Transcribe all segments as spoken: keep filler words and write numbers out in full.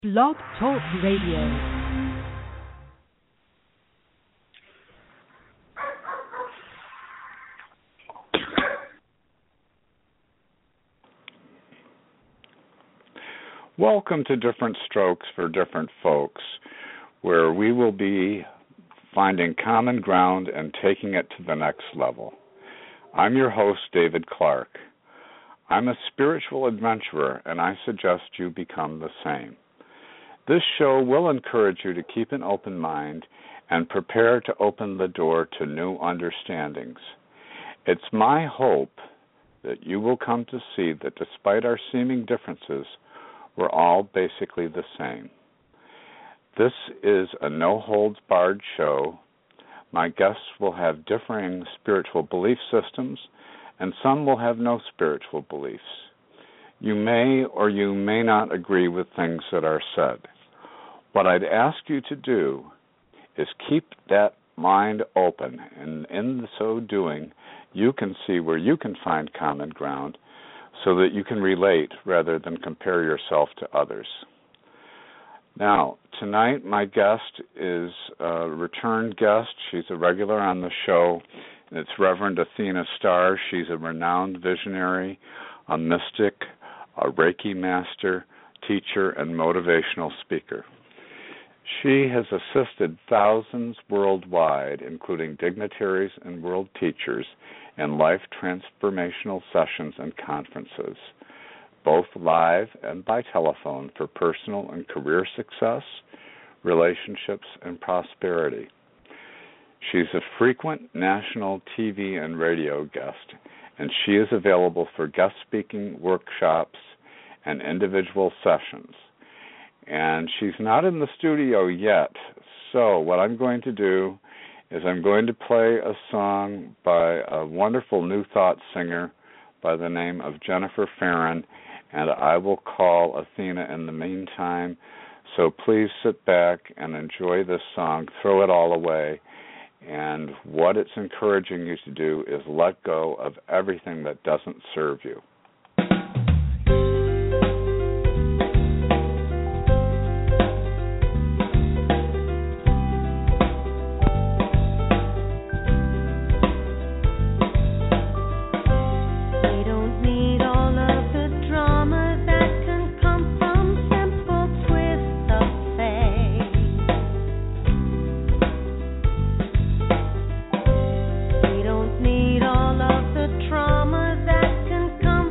Blog Talk Radio. Welcome to Different Strokes for Different Folks, where we will be finding common ground and taking it to the next level. I'm your host, David Clark. I'm a spiritual adventurer, and I suggest you become the same. This show will encourage you to keep an open mind and prepare to open the door to new understandings. It's my hope that you will come to see that despite our seeming differences, we're all basically the same. This is a no-holds-barred show. My guests will have differing spiritual belief systems, and some will have no spiritual beliefs. You may or you may not agree with things that are said. What I'd ask you to do is keep that mind open, and in so doing, you can see where you can find common ground so that you can relate rather than compare yourself to others. Now, tonight my guest is a return guest. She's a regular on the show, and it's Reverend Athena Starr. She's a renowned visionary, a mystic, a Reiki master, teacher, and motivational speaker. She has assisted thousands worldwide, including dignitaries and world teachers, in life transformational sessions and conferences, both live and by telephone, for personal and career success, relationships, and prosperity. She's a frequent national T V and radio guest, and she is available for guest speaking workshops and individual sessions. And she's not in the studio yet, so what I'm going to do is I'm going to play a song by a wonderful New Thought singer by the name of Jennifer Farron, and I will call Athena in the meantime. So please sit back and enjoy this song, throw it all away, and what it's encouraging you to do is let go of everything that doesn't serve you. Trauma that can come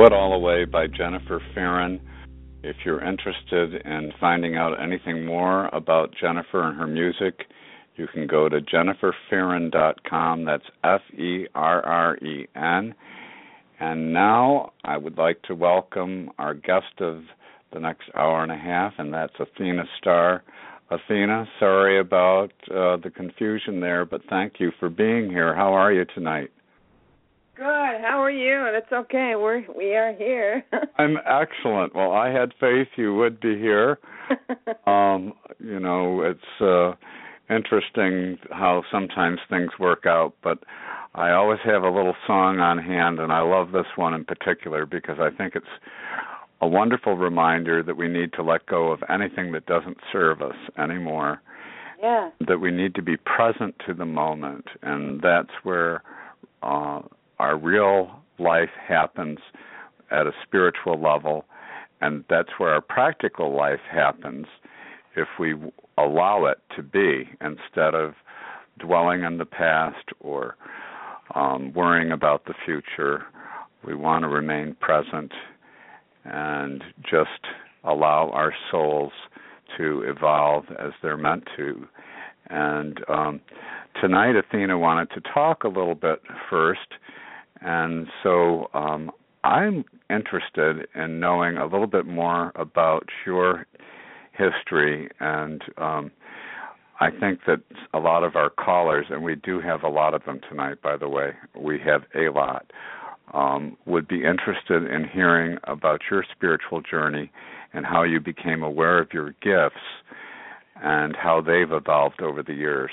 Blow It All Away by Jennifer Ferrin. If you're interested in finding out anything more about Jennifer and her music, you can go to jennifer ferrin dot com. That's F E R R E N. And now I would like to welcome our guest of the next hour and a half, and that's Athena Starr. Athena, sorry about uh, the confusion there, but thank you for being here. How are you tonight? Good. How are you? That's okay. We're we are here. I'm excellent. Well, I had faith you would be here. um, you know, it's uh, interesting how sometimes things work out, but I always have a little song on hand, and I love this one in particular because I think it's a wonderful reminder that we need to let go of anything that doesn't serve us anymore. Yeah. That we need to be present to the moment, and that's where uh, our real life happens at a spiritual level, and that's where our practical life happens if we allow it to be instead of dwelling in the past or um, worrying about the future. We want to remain present and just allow our souls to evolve as they're meant to. And um, tonight, Athena wanted to talk a little bit first. And so um, I'm interested in knowing a little bit more about your history. And um, I think that a lot of our callers, and we do have a lot of them tonight, by the way, we have a lot, um, would be interested in hearing about your spiritual journey and how you became aware of your gifts and how they've evolved over the years.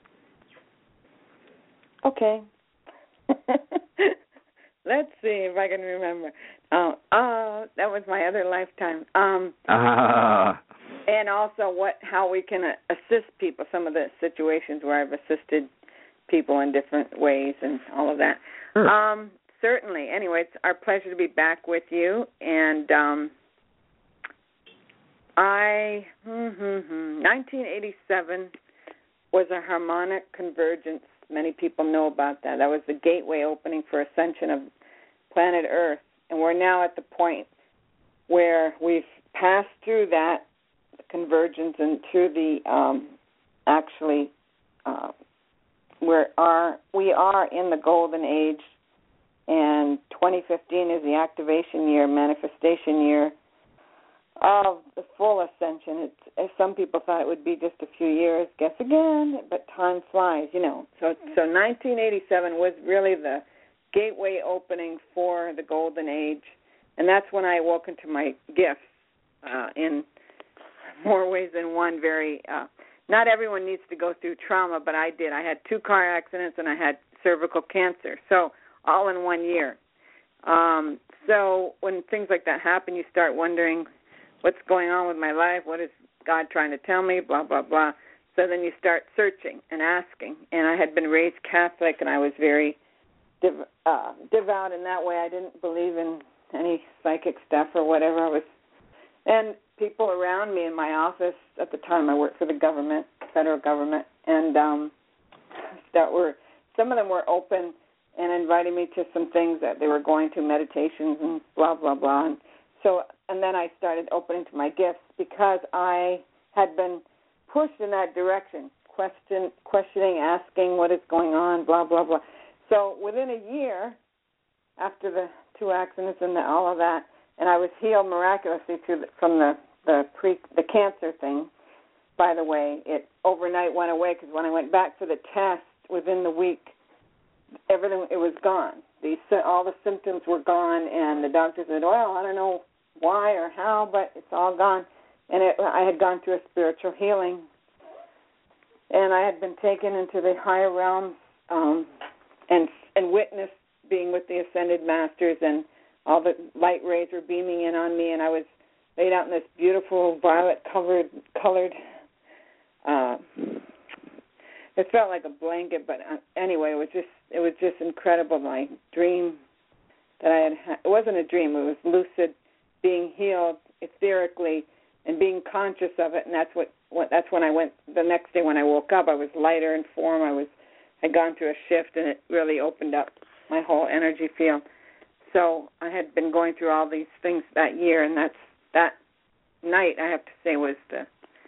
Okay. Let's see if I can remember. Oh, uh, that was my other lifetime. Um, ah. And also what, how we can assist people, some of the situations where I've assisted people in different ways and all of that. Sure. Um, certainly. Anyway, it's our pleasure to be back with you. And um, I, mm-hmm, nineteen eighty-seven was a harmonic convergence. Many people know about that. That was the gateway opening for ascension of planet Earth. And we're now at the point where we've passed through that convergence and through the um, actually uh, we are we are in the golden age, and twenty fifteen is the activation year, manifestation year of the full ascension. It's, some people thought it would be just a few years. Guess again, but time flies, you know. So, so nineteen eighty-seven was really the gateway opening for the golden age, and that's when I woke into my gifts uh, in more ways than one. Very, uh, not everyone needs to go through trauma, but I did. I had two car accidents and I had cervical cancer, so all in one year. Um, so when things like that happen, you start wondering, what's going on with my life? What is God trying to tell me? Blah, blah, blah. So then you start searching and asking. And I had been raised Catholic, and I was very dev- uh, devout in that way. I didn't believe in any psychic stuff or whatever. I was, and people around me in my office at the time, I worked for the government, federal government, and um, that were some of them were open and inviting me to some things that they were going to, meditations and blah, blah, blah. And so, and then I started opening to my gifts because I had been pushed in that direction, question, questioning, asking what is going on, blah, blah, blah. So within a year, after the two accidents and the, all of that, and I was healed miraculously to the, from the the pre the cancer thing. By the way, it overnight went away because when I went back for the test within the week, everything it was gone. These all the symptoms were gone, and the doctor said, "Well, I don't know why or how, but it's all gone." And it, I had gone through a spiritual healing, and I had been taken into the higher realms um, and and witnessed being with the ascended masters, and all the light rays were beaming in on me, and I was laid out in this beautiful violet-covered, colored. Uh, it felt like a blanket, but anyway, it was just it was just incredible. My dream that I had, had it wasn't a dream; it was lucid, being healed etherically and being conscious of it. And that's what, what that's when I went the next day when I woke up. I was lighter in form. I was had gone through a shift, and it really opened up my whole energy field. so I had been going through all these things that year, and that's that night, I have to say, was the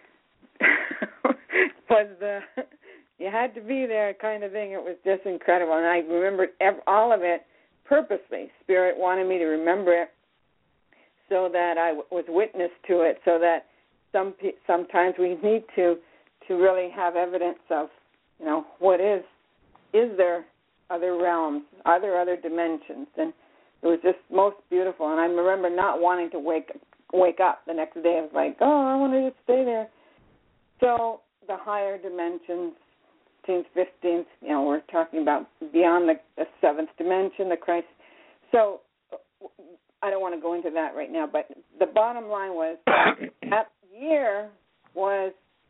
was the you had to be there kind of thing. It was just incredible, and I remembered ev- all of it purposely. Spirit wanted me to remember it so that I w- was witness to it, so that some pe- sometimes we need to to really have evidence of, you know, what is, is there other realms, are there other dimensions? And it was just most beautiful. And I remember not wanting to wake wake up the next day. I was like, oh, I want to just stay there. So the higher dimensions, fifteenth, fifteenth, you know, we're talking about beyond the, the seventh dimension, the Christ. So I don't want to go into that right now, but the bottom line was that year was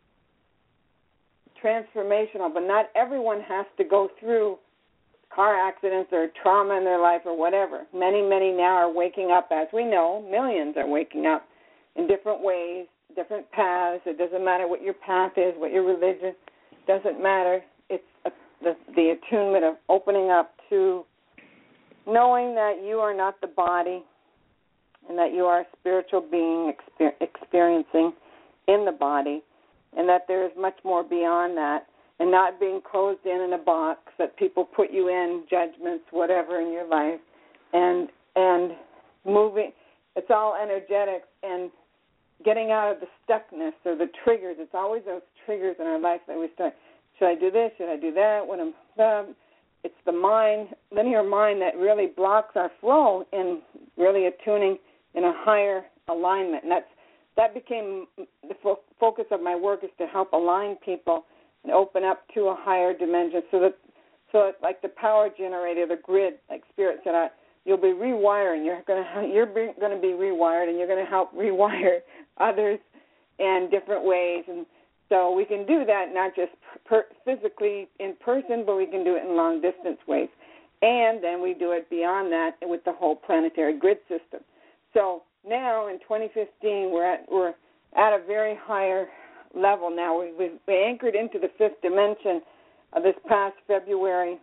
transformational, but not everyone has to go through car accidents or trauma in their life or whatever. Many, many now are waking up, as we know, millions are waking up in different ways, different paths. It doesn't matter what your path is, what your religion, doesn't matter. It's a, the, the attunement of opening up to knowing that you are not the body and that you are a spiritual being exper- experiencing in the body, and that there is much more beyond that, and not being closed in in a box that people put you in, judgments, whatever in your life, and and moving. It's all energetics and getting out of the stuckness or the triggers. It's always those triggers in our life that we start. Should I do this? Should I do that? When I'm, um, it's the mind, linear mind, that really blocks our flow in really attuning in a higher alignment. And that's that became the fo- focus of my work, is to help align people and open up to a higher dimension, so that so that, like the power generator, the grid, like Spirit said, I, you'll be rewiring. You're going to you're going to be rewired, and you're going to help rewire others in different ways. And so we can do that not just per, physically in person, but we can do it in long distance ways. And then we do it beyond that with the whole planetary grid system. So now in twenty fifteen, we're at we're at a very higher level now. We we, we anchored into the fifth dimension uh, this past February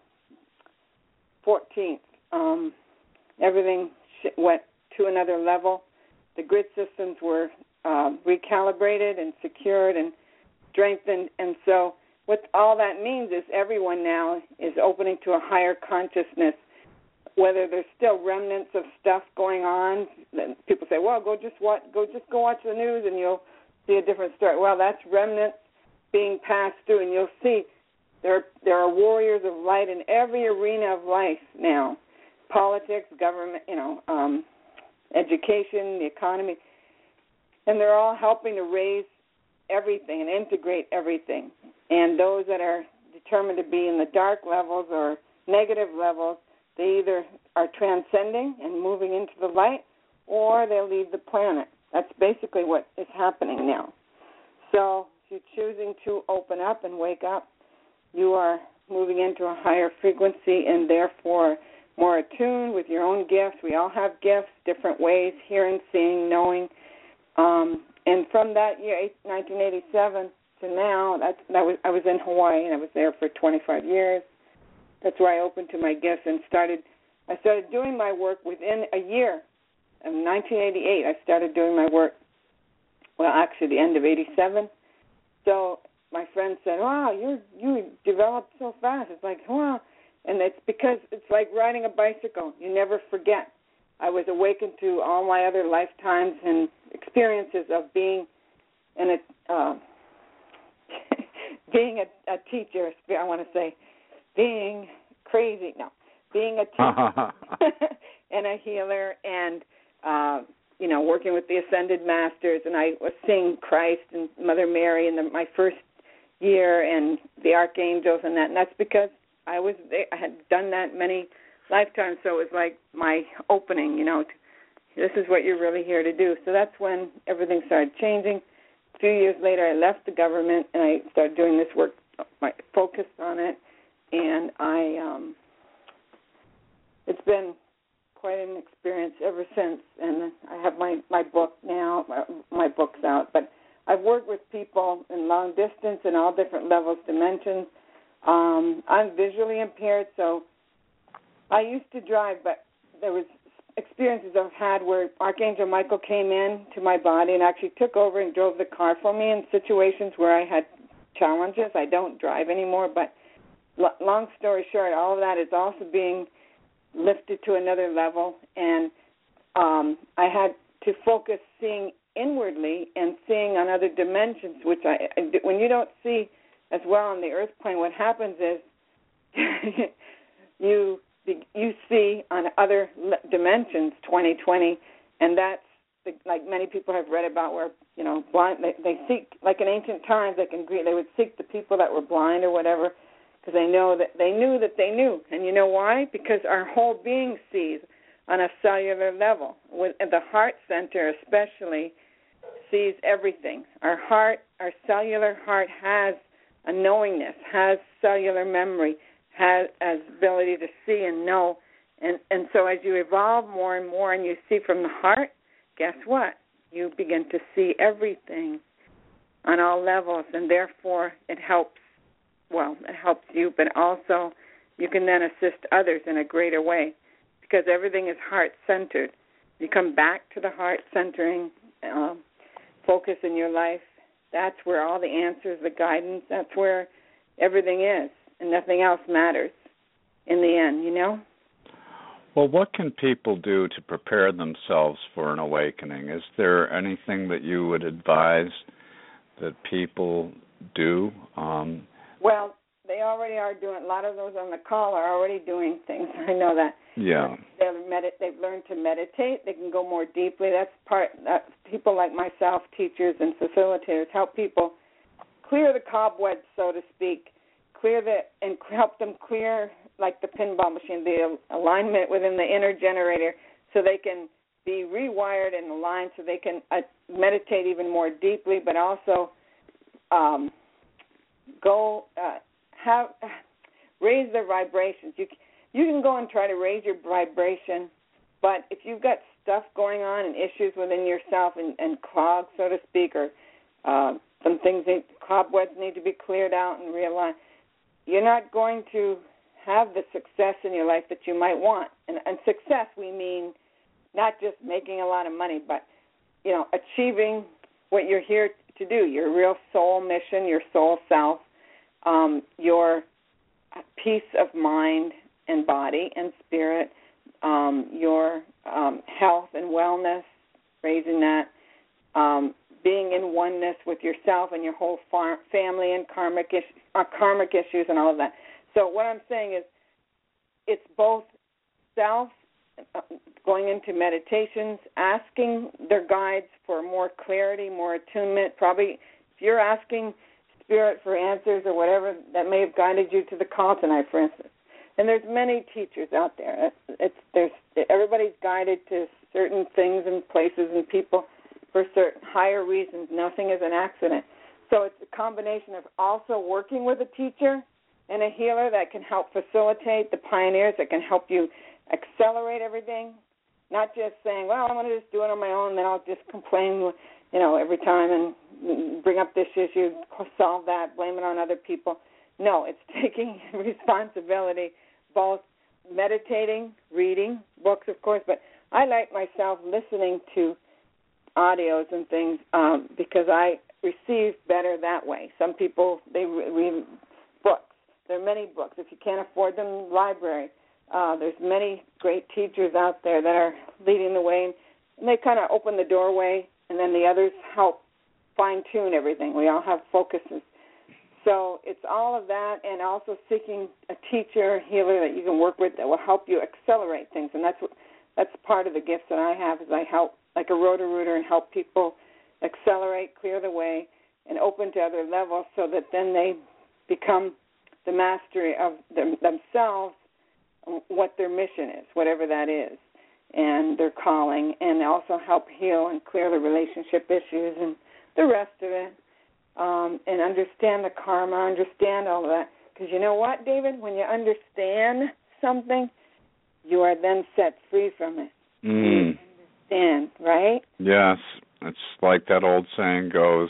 fourteenth. Um, everything sh- went to another level. The grid systems were uh, recalibrated and secured and strengthened, and so what all that means is everyone now is opening to a higher consciousness. Whether there's still remnants of stuff going on, people say, "Well, go just watch, go just go watch the news, and you'll see a different story." Well, that's remnants being passed through, and you'll see there there are warriors of light in every arena of life now: politics, government, you know, um, education, the economy, and they're all helping to raise everything and integrate everything. And those that are determined to be in the dark levels or negative levels, they either are transcending and moving into the light, or they'll leave the planet. That's basically what is happening now. So if you're choosing to open up and wake up, you are moving into a higher frequency and therefore more attuned with your own gifts. We all have gifts, different ways, hearing, seeing, knowing. Um, and from that year, nineteen eighty-seven, to now, that, that was, I was in Hawaii, and I was there for twenty-five years. That's where I opened to my gifts and started. I started doing my work within a year. In nineteen eighty-eight, I started doing my work. Well, actually, the end of eighty-seven. So my friend said, "Wow, you you developed so fast." It's like, wow, and it's because it's like riding a bicycle. You never forget. I was awakened to all my other lifetimes and experiences of being in a uh, being a, a teacher. I want to say. Being crazy, no, being a teacher and a healer, and uh, you know, working with the ascended masters, and I was seeing Christ and Mother Mary in the, my first year, and the archangels and that, and that's because I was I had done that many lifetimes, so it was like my opening. You know, this is what you're really here to do. So that's when everything started changing. A few years later, I left the government and I started doing this work. I focused on it. And I, um, it's been quite an experience ever since. And I have my, my book now, my, my book's out. But I've worked with people in long distance and all different levels, dimensions. Um, I'm visually impaired, so I used to drive, but there was experiences I've had where Archangel Michael came in to my body and actually took over and drove the car for me in situations where I had challenges. I don't drive anymore, but l- long story short, all of that is also being lifted to another level, and um, I had to focus seeing inwardly and seeing on other dimensions, which I, I when you don't see as well on the earth plane, what happens is you you see on other dimensions twenty twenty, and that's the, like many people have read about where, you know, blind they, they seek, like in ancient times, they can they would seek the people that were blind or whatever, because they know that they knew that they knew. And you know why? Because our whole being sees on a cellular level. With the heart center especially sees everything. Our heart, our cellular heart has a knowingness, has cellular memory, has has ability to see and know. And, and so as you evolve more and more and you see from the heart, guess what? You begin to see everything on all levels, and therefore it helps, well, it helps you, but also you can then assist others in a greater way because everything is heart-centered. You come back to the heart-centering um, focus in your life. That's where all the answers, the guidance, that's where everything is, and nothing else matters in the end, you know? Well, what can people do to prepare themselves for an awakening? Is there anything that you would advise that people do? Um, well, they already are doing, a lot of those on the call are already doing things. I know that. Yeah. They're med- they've learned to meditate. They can go more deeply. That's part, that people like myself, teachers and facilitators, help people clear the cobwebs, so to speak, clear the, and help them clear, like the pinball machine, the alignment within the inner generator, so they can be rewired and aligned, so they can uh, meditate even more deeply, but also um, go uh, have raise their vibrations. You you can go and try to raise your vibration, but if you've got stuff going on and issues within yourself and, and clogged, so to speak, or uh, some things, need, cobwebs need to be cleared out and realigned, you're not going to have the success in your life that you might want. And, and success, we mean not just making a lot of money, but, you know, achieving what you're here to do, your real soul mission, your soul self, um, your peace of mind and body and spirit, um, your um, health and wellness, raising that, um, being in oneness with yourself and your whole far- family and karmic, is- uh, karmic issues and all of that. So what I'm saying is it's both self, uh, going into meditations, asking their guides for more clarity, more attunement. Probably if you're asking Spirit for answers or whatever that may have guided you to the call tonight, for instance. And there's many teachers out there. It's, it's there's everybody's guided to certain things and places and people for certain higher reasons. Nothing is an accident. So it's a combination of also working with a teacher and a healer that can help facilitate, the pioneers that can help you accelerate everything, not just saying, well, I'm going to just do it on my own, then I'll just complain, you know, every time and bring up this issue, solve that, blame it on other people. No, it's taking responsibility, both meditating, reading books, of course, but I like myself listening to audios and things um, because I receive better that way. Some people, they read books. There are many books. If you can't afford them, library. Uh, there's many great teachers out there that are leading the way, and they kind of open the doorway, and then the others help fine-tune everything. We all have focuses. So it's all of that, and also seeking a teacher, healer that you can work with that will help you accelerate things. And that's what, that's part of the gifts that I have, is I help, like a Roto-Rooter, and help people accelerate, clear the way, and open to other levels so that then they become the mastery of them, themselves, what their mission is, whatever that is, and their calling, and also help heal and clear the relationship issues and the rest of it, um, and understand the karma, understand all of that. Because you know what, David? When you understand something, you are then set free from it. Mm. You understand, right? Yes. It's like that old saying goes,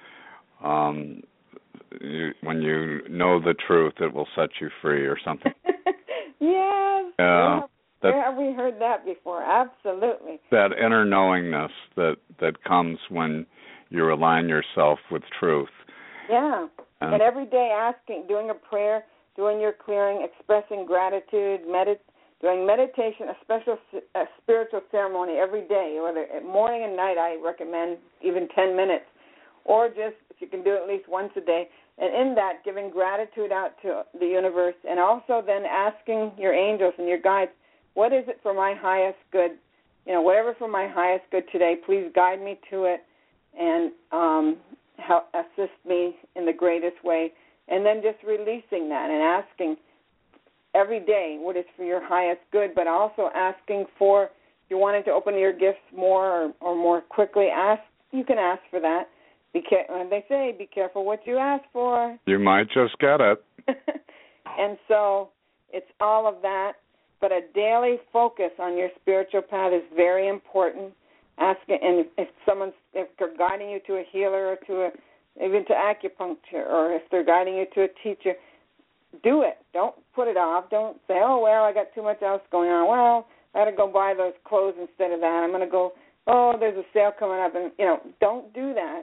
um, you, when you know the truth, it will set you free, or something. Yes. Yeah. Where have we definitely heard that before. Absolutely. That inner knowingness that, that comes when you align yourself with truth. Yeah. And, and every day asking, doing a prayer, doing your clearing, expressing gratitude, medit- doing meditation, a special a spiritual ceremony every day, whether morning and night. I recommend even ten minutes, or just if you can do it at least once a day. And in that, giving gratitude out to the universe, and also then asking your angels and your guides, what is it for my highest good? You know, whatever for my highest good today, please guide me to it and um, help assist me in the greatest way. And then just releasing that and asking every day what is for your highest good, but also asking for, if you wanted to open your gifts more or, or more quickly, ask. You can ask for that. Be care- they say, be careful what you ask for. You might just get it. And so it's all of that. But a daily focus on your spiritual path is very important. Asking, and if someone's if they're guiding you to a healer or to a even to acupuncture, or if they're guiding you to a teacher, do it. Don't put it off. Don't say, oh well, I got too much else going on. Well, I got to go buy those clothes instead of that. I'm going to go. Oh, there's a sale coming up, and you know, don't do that.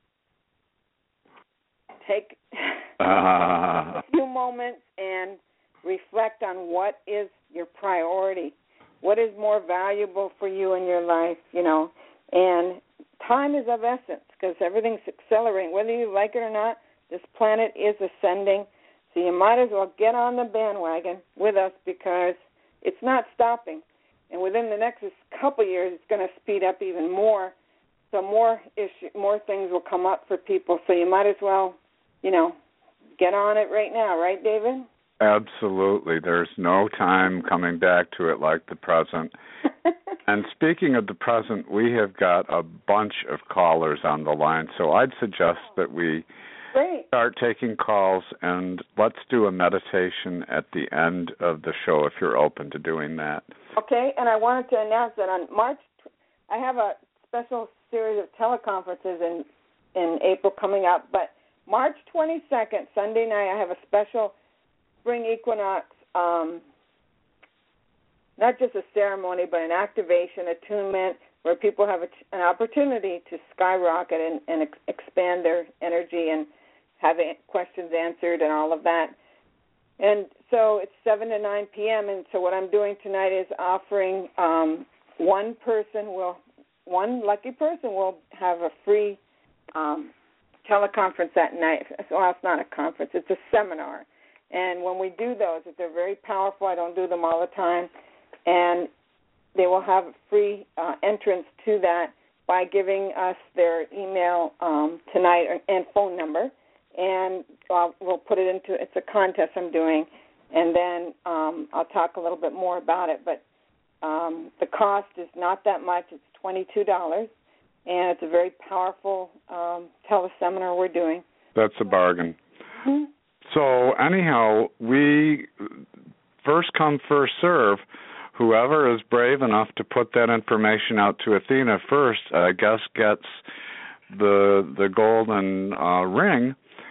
Take uh. a few moments and reflect on what is your priority, what is more valuable for you in your life, you know. And time is of essence because everything's accelerating. Whether you like it or not, this planet is ascending. So you might as well get on the bandwagon with us because it's not stopping. And within the next couple of years, it's going to speed up even more. So more issue, more things will come up for people. So you might as well, you know, get on it right now, right, David? Absolutely. There's no time coming back to it like the present. And speaking of the present, we have got a bunch of callers on the line, so I'd suggest that we Great. start taking calls, and let's do a meditation at the end of the show if you're open to doing that. Okay, and I wanted to announce that on March, I have a special series of teleconferences in, in April coming up, but March twenty-second, Sunday night, I have a special spring equinox, um, not just a ceremony, but an activation, attunement, where people have a, an opportunity to skyrocket and, and ex- expand their energy and have questions answered and all of that. And so it's seven to nine p.m., and so what I'm doing tonight is offering um, one person will, one lucky person will have a free um, teleconference that night. Well, it's not a conference, it's a seminar. And when we do those, they're very powerful. I don't do them all the time. And they will have a free uh, entrance to that by giving us their email um, tonight and phone number. And uh, we'll put it into, it's a contest I'm doing. And then um, I'll talk a little bit more about it. But um, the cost is not that much. It's twenty-two dollars. And it's a very powerful um, teleseminar we're doing. That's a bargain. Mm-hmm. So anyhow, we first come, first serve. Whoever is brave enough to put that information out to Athena first, I guess, gets the the golden uh, ring.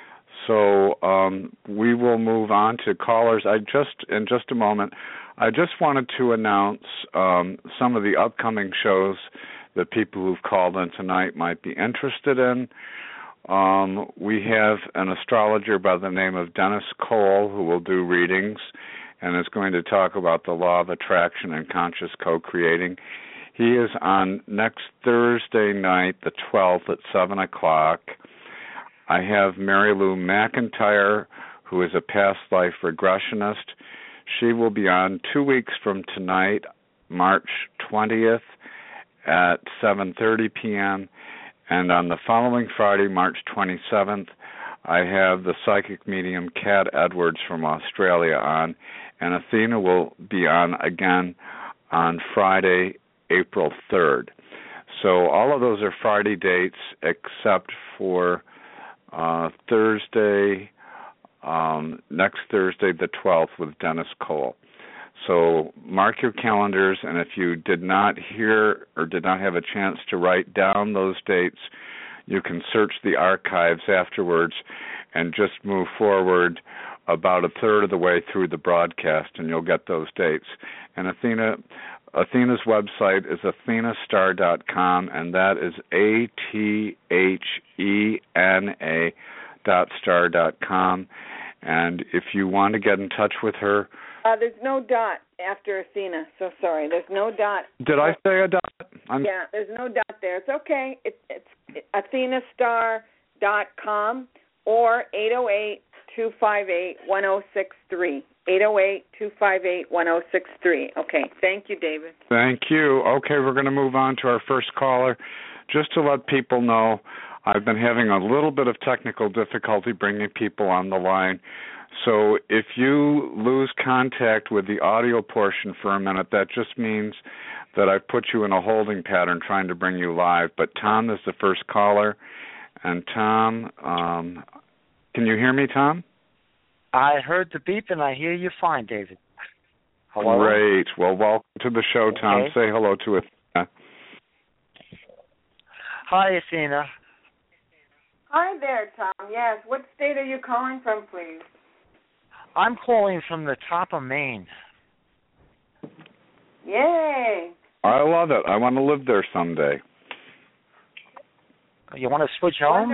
So um, we will move on to callers. I just in just a moment. I just wanted to announce um, some of the upcoming shows that people who've called in tonight might be interested in. Um, we have an astrologer by the name of Dennis Cole who will do readings and is going to talk about the law of attraction and conscious co-creating. He is on next Thursday night, the twelfth, at seven o'clock. I have Mary Lou McIntyre, who is a past life regressionist. She will be on two weeks from tonight, March twentieth, at seven thirty p.m., and on the following Friday, March twenty-seventh, I have the psychic medium Kat Edwards from Australia on, and Athena will be on again on Friday, April third. So all of those are Friday dates except for uh, Thursday, um, next Thursday, the twelfth, with Dennis Cole. So mark your calendars, and if you did not hear or did not have a chance to write down those dates, you can search the archives afterwards and just move forward about a third of the way through the broadcast, and you'll get those dates. And Athena, Athena's website is athena star dot com, and that is A T H E N A dot star dot com. And if you want to get in touch with her... Uh, there's no dot after Athena, so sorry. There's no dot. Did I say a dot? I'm... Yeah, there's no dot there. It's okay. It, it's athena star dot com or eight oh eight, two five eight, one oh six three. eight oh eight, two five eight, one oh six three. Okay, thank you, David. Thank you. Okay, we're going to move on to our first caller. Just to let people know, I've been having a little bit of technical difficulty bringing people on the line. So if you lose contact with the audio portion for a minute, that just means that I've put you in a holding pattern trying to bring you live. But Tom is the first caller. And Tom, um, can you hear me, Tom? I heard the beep, and I hear you fine, David. Hello? Great. Well, welcome to the show, Tom. Okay. Say hello to Athena. Hi, Athena. Hi there, Tom. Yes, what state are you calling from, please? I'm calling from the top of Maine. Yay. I love it. I want to live there someday. You want to switch homes?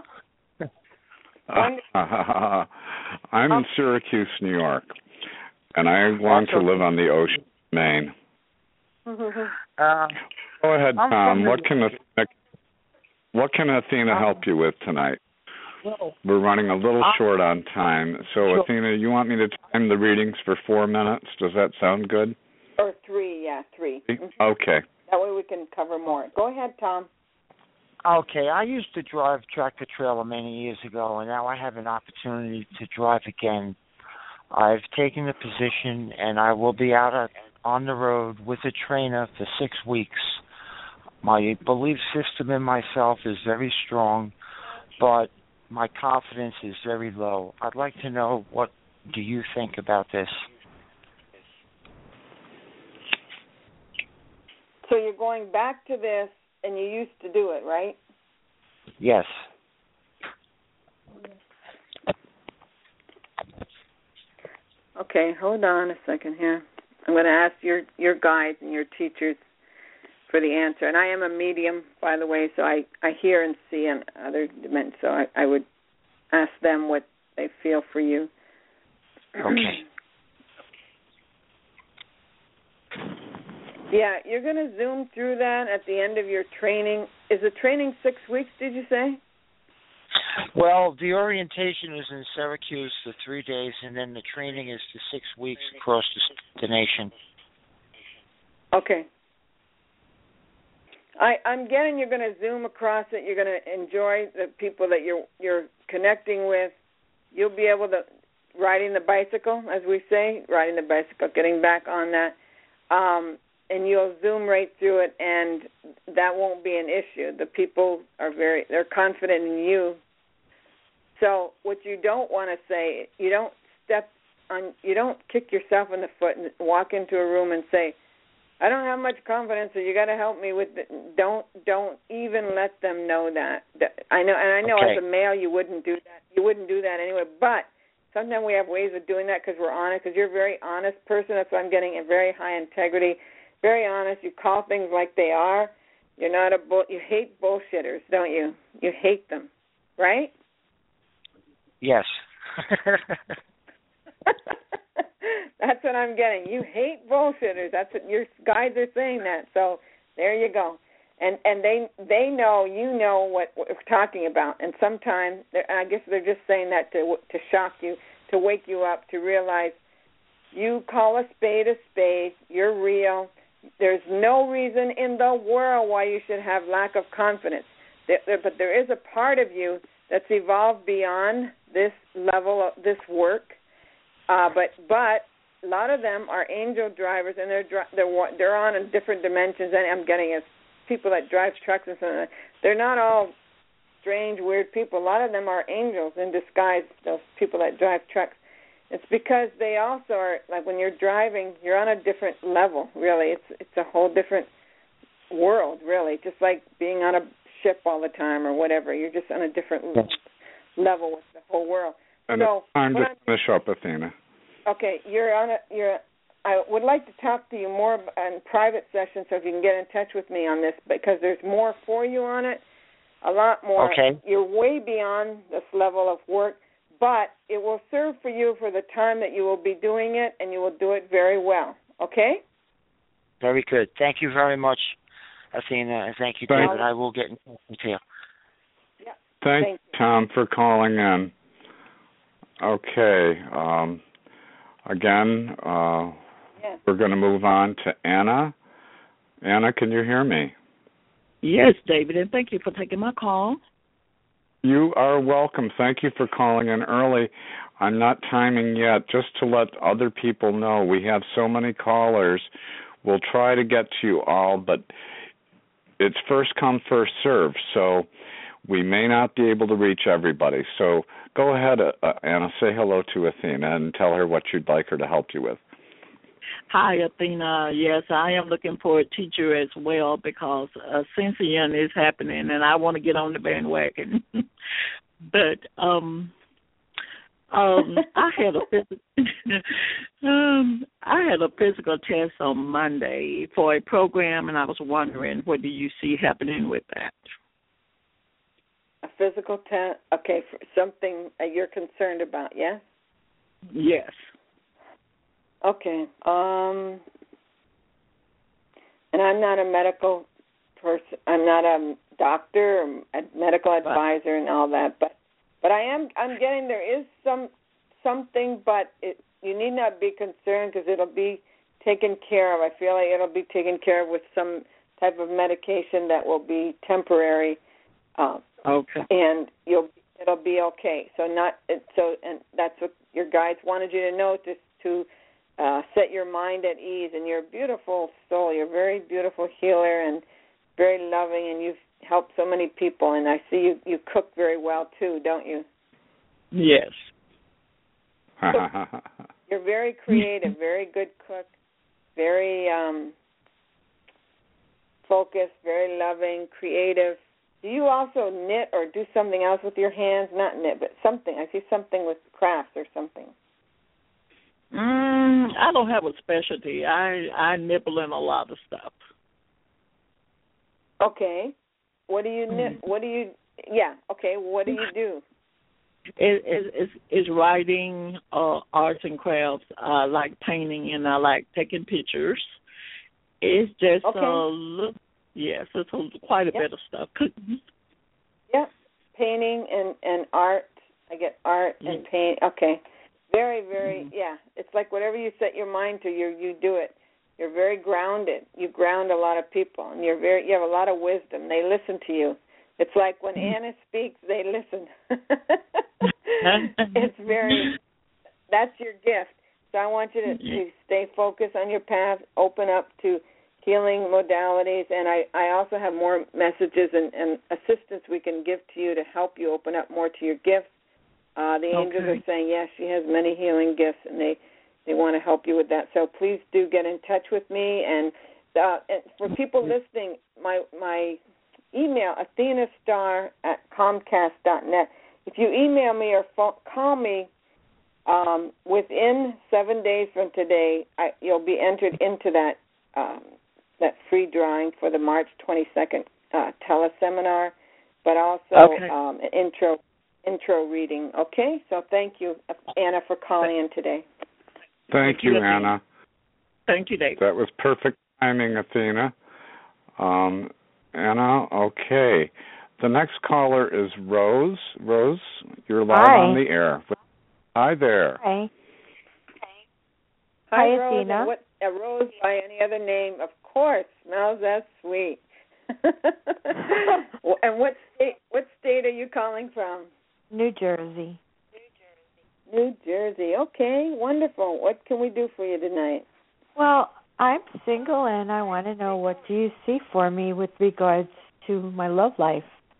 Wonderful. I'm in Syracuse, New York, and I want to live on the ocean, Maine. uh, Go ahead, I'm Tom. the- What can Athena, what can Athena um, help you with tonight? well, We're running a little uh, short on time. So, sure. Athena, you want me to time the readings for four minutes? Does that sound good? Or three, yeah, three. Mhm. Okay. That way we can cover more. Go ahead, Tom. Okay, I used to drive tractor trailer many years ago, and now I have an opportunity to drive again. I've taken the position, and I will be out at, on the road with a trainer for six weeks. My belief system in myself is very strong, but my confidence is very low. I'd like to know, what do you think about this? So you're going back to this, and you used to do it, right? Yes. Okay, hold on a second here. I'm going to ask your, your guides and your teachers for the answer. And I am a medium, by the way, so I, I hear and see in other dimensions. So I, I would ask them what they feel for you. Okay. Yeah, you're going to zoom through that at the end of your training. Is the training six weeks, did you say? Well, the orientation is in Syracuse for three days, and then the training is for six weeks across the, the nation. Okay. I, I'm getting you're going to zoom across it. You're going to enjoy the people that you're you're connecting with. You'll be able to, riding the bicycle, as we say, riding the bicycle, getting back on that. Um, and you'll zoom right through it, and that won't be an issue. The people are very, they're confident in you. So what you don't want to say, you don't step on, you don't kick yourself in the foot and walk into a room and say, I don't have much confidence, so you got to help me with it. Don't, don't even let them know that. I know, and I know Okay. as a male you wouldn't do that. You wouldn't do that anyway, but sometimes we have ways of doing that because we're honest, because you're a very honest person. That's why I'm getting a very high integrity. Very honest. You call things like they are. You're not a bull. You hate bullshitters, don't you? You hate them, right? Yes. That's what I'm getting. You hate bullshitters. That's what your guides are saying that. So there you go. And and they they know you know what, what we're talking about. And sometimes I guess they're just saying that to to shock you, to wake you up, to realize you call a spade a spade. You're real. There's no reason in the world why you should have lack of confidence. There, there, but there is a part of you that's evolved beyond this level of this work. Uh, but but a lot of them are angel drivers, and they're they're they're on in different dimensions. And I'm getting as people that drive trucks and something. They're not all strange, weird people. A lot of them are angels in disguise. Those people that drive trucks. It's because they also are, like when you're driving, you're on a different level, really. It's it's a whole different world, really, just like being on a ship all the time or whatever. You're just on a different Yes. level with the whole world. And so, it's time to I'm, finish up, Athena. okay, you're on a, you're I would like to talk to you more in private sessions, so if you can get in touch with me on this, because there's more for you on it, a lot more. Okay. You're way beyond this level of work, but it will serve for you for the time that you will be doing it, and you will do it very well. Okay? Very good. Thank you very much, Athena, and thank you, Thank David. I will get in touch with you. Yeah. Thank Thank you, Tom, for calling in. Okay. Um, again, uh, yeah. we're going to move on to Anna. Anna, can you hear me? Yes, David, and thank you for taking my call. You are welcome. Thank you for calling in early. I'm not timing yet, just to let other people know. We have so many callers. We'll try to get to you all, but it's first come, first serve, so we may not be able to reach everybody. So go ahead, uh, Anna, say hello to Athena and tell her what you'd like her to help you with. Hi, Athena. Yes, I am looking for a teacher as well because Ascension is happening, and I want to get on the bandwagon. but um, um, I had a phys- um, I had a physical test on Monday for a program, and I was wondering what do you see happening with that? A physical test? Okay, for something you're concerned about, yes? Yes. Okay. Um, and I'm not a medical person. I'm not a doctor, or a medical advisor, and all that. But, but I am. I'm getting there is some something, but it, you need not be concerned because it'll be taken care of. I feel like it'll be taken care of with some type of medication that will be temporary. Um, okay. And you'll it'll be okay. So not so, and that's what your guides wanted you to know, just to. Uh, set your mind at ease, and you're a beautiful soul. You're a very beautiful healer and very loving, and you've helped so many people. And I see you, you cook very well, too, don't you? Yes. You're very creative, very good cook, very um, focused, very loving, creative. Do you also knit or do something else with your hands? Not knit, but something. I see something with crafts or something. Mm, I don't have a specialty. I I nibble in a lot of stuff. Okay. What do you knit? What do you? Yeah. Okay. What do you do? It, it, it's, it's writing, uh, arts and crafts. I like painting and I like taking pictures. It's just okay. a little, yes, it's a, quite a yep. bit of stuff. Yeah, painting and, and art. I get art and mm-hmm. paint. Okay. Very, very, mm-hmm. yeah. It's like whatever you set your mind to, you you do it. You're very grounded. You ground a lot of people, and you're very. You have a lot of wisdom. They listen to you. It's like when mm-hmm. Anna speaks, they listen. It's very. That's your gift. So I want you to, to stay focused on your path. Open up to healing modalities, and I, I also have more messages and, and assistance we can give to you to help you open up more to your gifts. Uh, the angels okay. are saying, yes, she has many healing gifts, and they, they want to help you with that. So please do get in touch with me. And, uh, and for people listening, my my email, athenastar at comcast dot net. If you email me or phone, call me um, within seven days from today, I, you'll be entered into that um, that free drawing for the March twenty-second uh, teleseminar, but also okay. um, an intro intro reading. Okay? So thank you, Anna, for calling in today. Thank, thank you, Anna. Thank you, Dave. That was perfect timing, Athena. Um, Anna, okay. The next caller is Rose. Rose, you're live Hi. on the air. Hi there. Hi. Hi, Hi, Rose. Athena. What, a Rose by any other name, of course. Smells that sweet. And what state? What state are you calling from? New Jersey. New Jersey. Okay, wonderful. What can we do for you tonight? Well, I'm single, and I want to know what do you see for me with regards to my love life.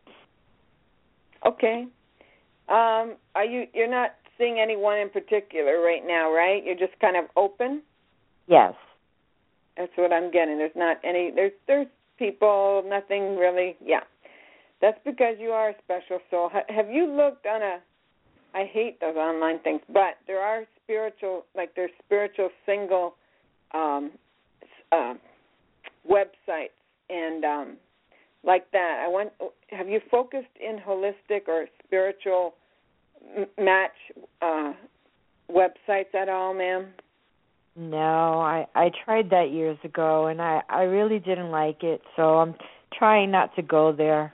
Okay. Um, are you? You're not seeing anyone in particular right now, right? You're just kind of open. Yes. That's what I'm getting. There's not any. There's there's people. Nothing really. Yeah. That's because you are a special soul. Have you looked on a? I hate those online things, but there are spiritual, like there's spiritual single um, uh, websites and um, like that. I want. Have you focused in holistic or spiritual m- match uh, websites at all, ma'am? No, I I tried that years ago, and I I really didn't like it, so I'm trying not to go there.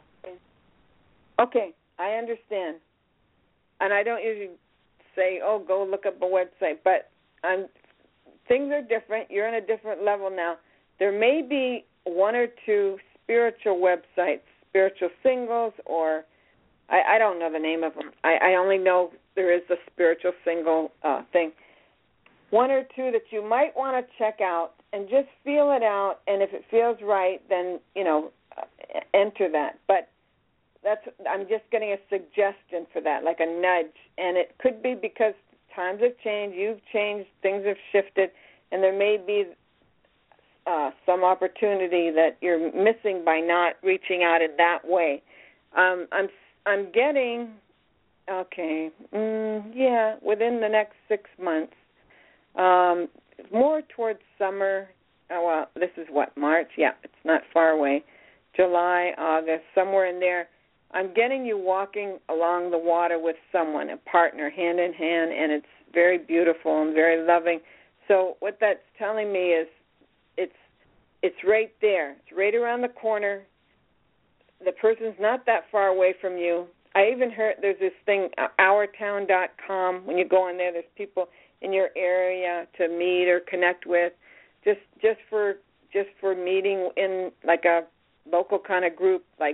Okay, I understand. And I don't usually say, oh, go look up a website, but I'm, things are different. You're on a different level now. There may be one or two spiritual websites, spiritual singles, or I, I don't know the name of them. I, I only know there is a spiritual single uh, thing. One or two that you might want to check out and just feel it out, and if it feels right, then, you know, enter that. But that's I'm just getting a suggestion for that, like a nudge. And it could be because times have changed, you've changed, things have shifted, and there may be uh, some opportunity that you're missing by not reaching out in that way. Um, I'm I'm getting, okay, mm, yeah, within the next six months, um, more towards summer. Oh, well, this is what, March? Yeah, it's not far away. July, August, somewhere in there. I'm getting you walking along the water with someone, a partner, hand in hand, and it's very beautiful and very loving. So what that's telling me is it's it's right there. It's right around the corner. The person's not that far away from you. I even heard there's this thing, our town dot com. When you go on there, there's people in your area to meet or connect with, just just for just for meeting in like a local kind of group, like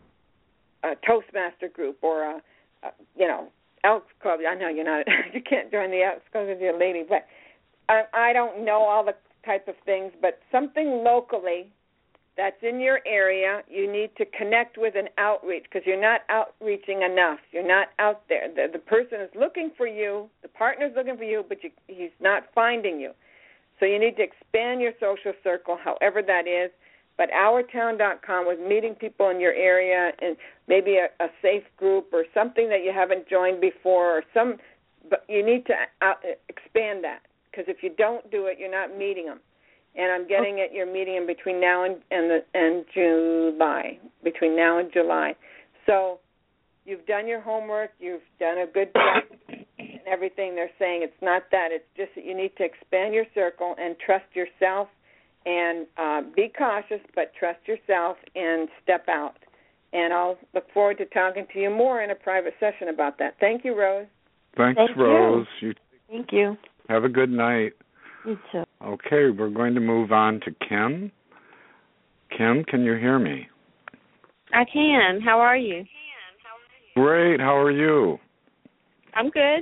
a Toastmaster group or a, a you know, Elks Club. I know you're not, you can't join the Elks Club if you're a lady, but I, I don't know all the type of things, but something locally that's in your area you need to connect with and outreach, because you're not outreaching enough. You're not out there. The, the person is looking for you, the partner's looking for you, but you, he's not finding you. So you need to expand your social circle, however that is. But our town dot com was meeting people in your area and maybe a, a safe group or something that you haven't joined before, or some. But you need to out, expand that, because if you don't do it, you're not meeting them. And I'm getting it. You're meeting them between now and and, the, and July, between now and July. So you've done your homework. You've done a good job and everything. They're saying it's not that. It's just that you need to expand your circle and trust yourself. And uh, be cautious, but trust yourself and step out. And I'll look forward to talking to you more in a private session about that. Thank you, Rose. Thanks, Thank Rose. You. You Thank you. have a good night. You too. Okay, we're going to move on to Kim. Kim, can you hear me? I can. How are you? Great. How are you? I'm good.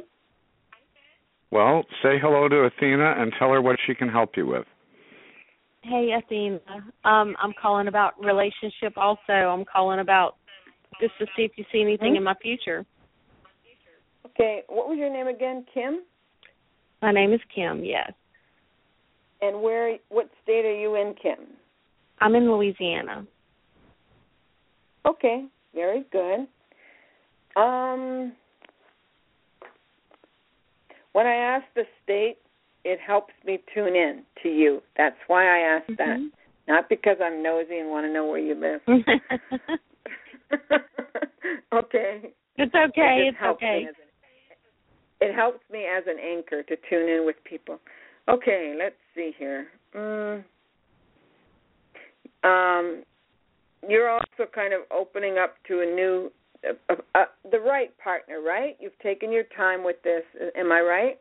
Well, say hello to Athena and tell her what she can help you with. Hey, Athena. Um, I'm calling about relationship also. I'm calling about just to see if you see anything hmm? in my future. Okay, what was your name again, Kim? My name is Kim, yes. And where? What state are you in, Kim? I'm in Louisiana. Okay, very good. Um, when I ask the state, it helps me tune in to you. That's why I asked mm-hmm. that. Not because I'm nosy and want to know where you live. Okay. It's okay. It it's okay. An, it helps me as an anchor to tune in with people. Okay, let's see here. Mm. Um, you're also kind of opening up to a new, uh, uh, the right partner, right? You've taken your time with this. Am I right?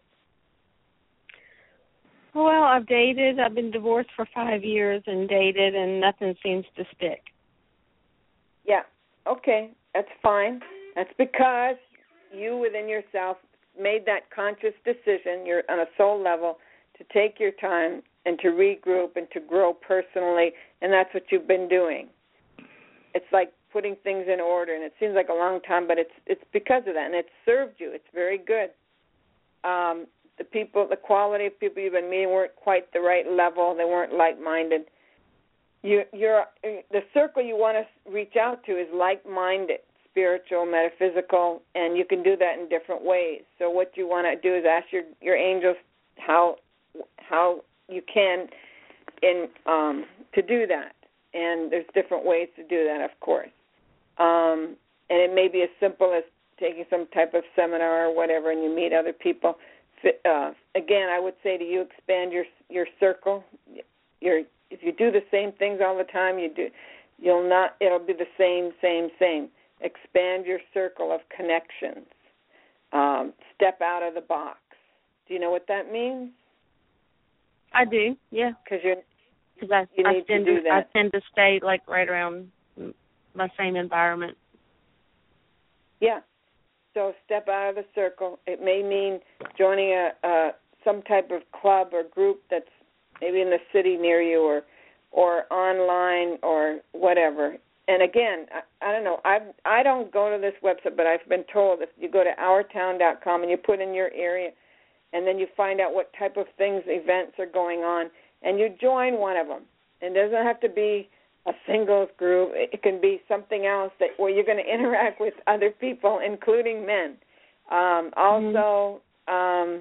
Well, I've dated. I've been divorced for five years and dated, and nothing seems to stick. Yeah, okay, that's fine. That's because you within yourself made that conscious decision, you're on a soul level, to take your time and to regroup and to grow personally, and that's what you've been doing. It's like putting things in order, and it seems like a long time, but it's it's because of that, and it's served you. It's very good. Um, the people, the quality of people you've been meeting weren't quite the right level. They weren't like-minded. You, you're the circle you want to reach out to is like-minded, spiritual, metaphysical, and you can do that in different ways. So what you want to do is ask your, your angels how how you can in um, to do that. And there's different ways to do that, of course. Um, and it may be as simple as taking some type of seminar or whatever, and you meet other people. Uh, again, I would say to you, expand your your circle. Your if you do the same things all the time, you do you'll not. It'll be the same, same, same. Expand your circle of connections. Um, step out of the box. Do you know what that means? I do, yeah. Because you're Because I, you I need tend to do to, that. I tend to stay like right around my same environment. Yeah. So step out of the circle. It may mean joining a, a some type of club or group that's maybe in the city near you, or or online or whatever. And again, I, I don't know. I I don't go to this website, but I've been told if you go to our town dot com and you put in your area, and then you find out what type of things, events are going on, and you join one of them. And it doesn't have to be a singles group. It can be something else that where you're going to interact with other people, including men. Um, also, mm-hmm. um,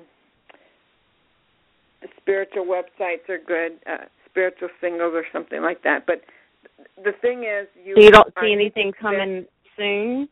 the spiritual websites are good, uh, spiritual singles or something like that. But the thing is, you, so you don't see anything coming soon?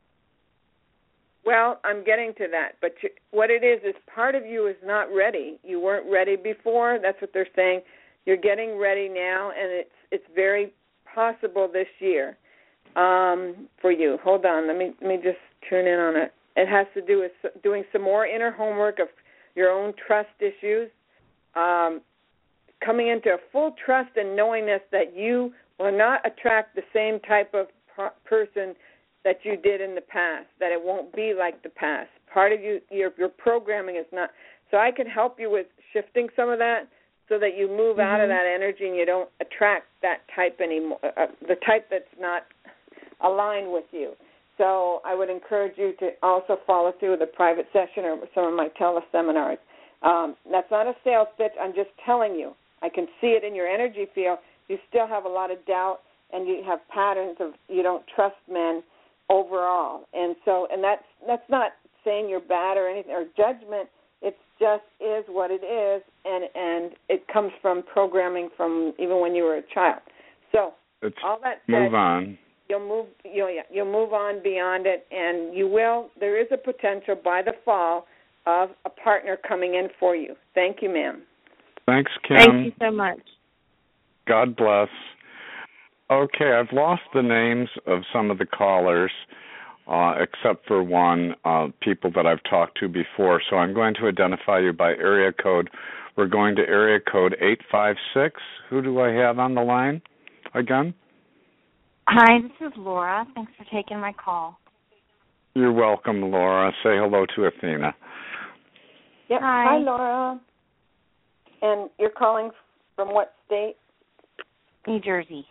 Well, I'm getting to that. But you, what it is is part of you is not ready. You weren't ready before. That's what they're saying. You're getting ready now, and it's it's very possible this year um, for you. Hold on, let me let me just tune in on it. It has to do with doing some more inner homework of your own trust issues, um, coming into a full trust and knowingness that you will not attract the same type of person that you did in the past, that it won't be like the past. Part of you, your, your programming is not. So I can help you with shifting some of that, so that you move mm-hmm. out of that energy and you don't attract that type anymore, uh, the type that's not aligned with you. So I would encourage you to also follow through with a private session or some of my teleseminars. Um, that's not a sales pitch. I'm just telling you. I can see it in your energy field. You still have a lot of doubt, and you have patterns of you don't trust men overall. And so, and that's that's not saying you're bad or anything or judgment. It just is what it is, and and it comes from programming from even when you were a child. So it's all that said, move on. You'll move. You'll you'll move on beyond it, and you will. There is a potential by the fall of a partner coming in for you. Thank you, ma'am. Thanks, Kim. Thank you so much. God bless. Okay, I've lost the names of some of the callers. Uh, except for one, uh, people that I've talked to before. So I'm going to identify you by area code. We're going to area code eight five six. Who do I have on the line again? Hi, this is Laura. Thanks for taking my call. You're welcome, Laura. Say hello to Athena. Yep. Hi. Hi, Laura. And you're calling from what state? New Jersey.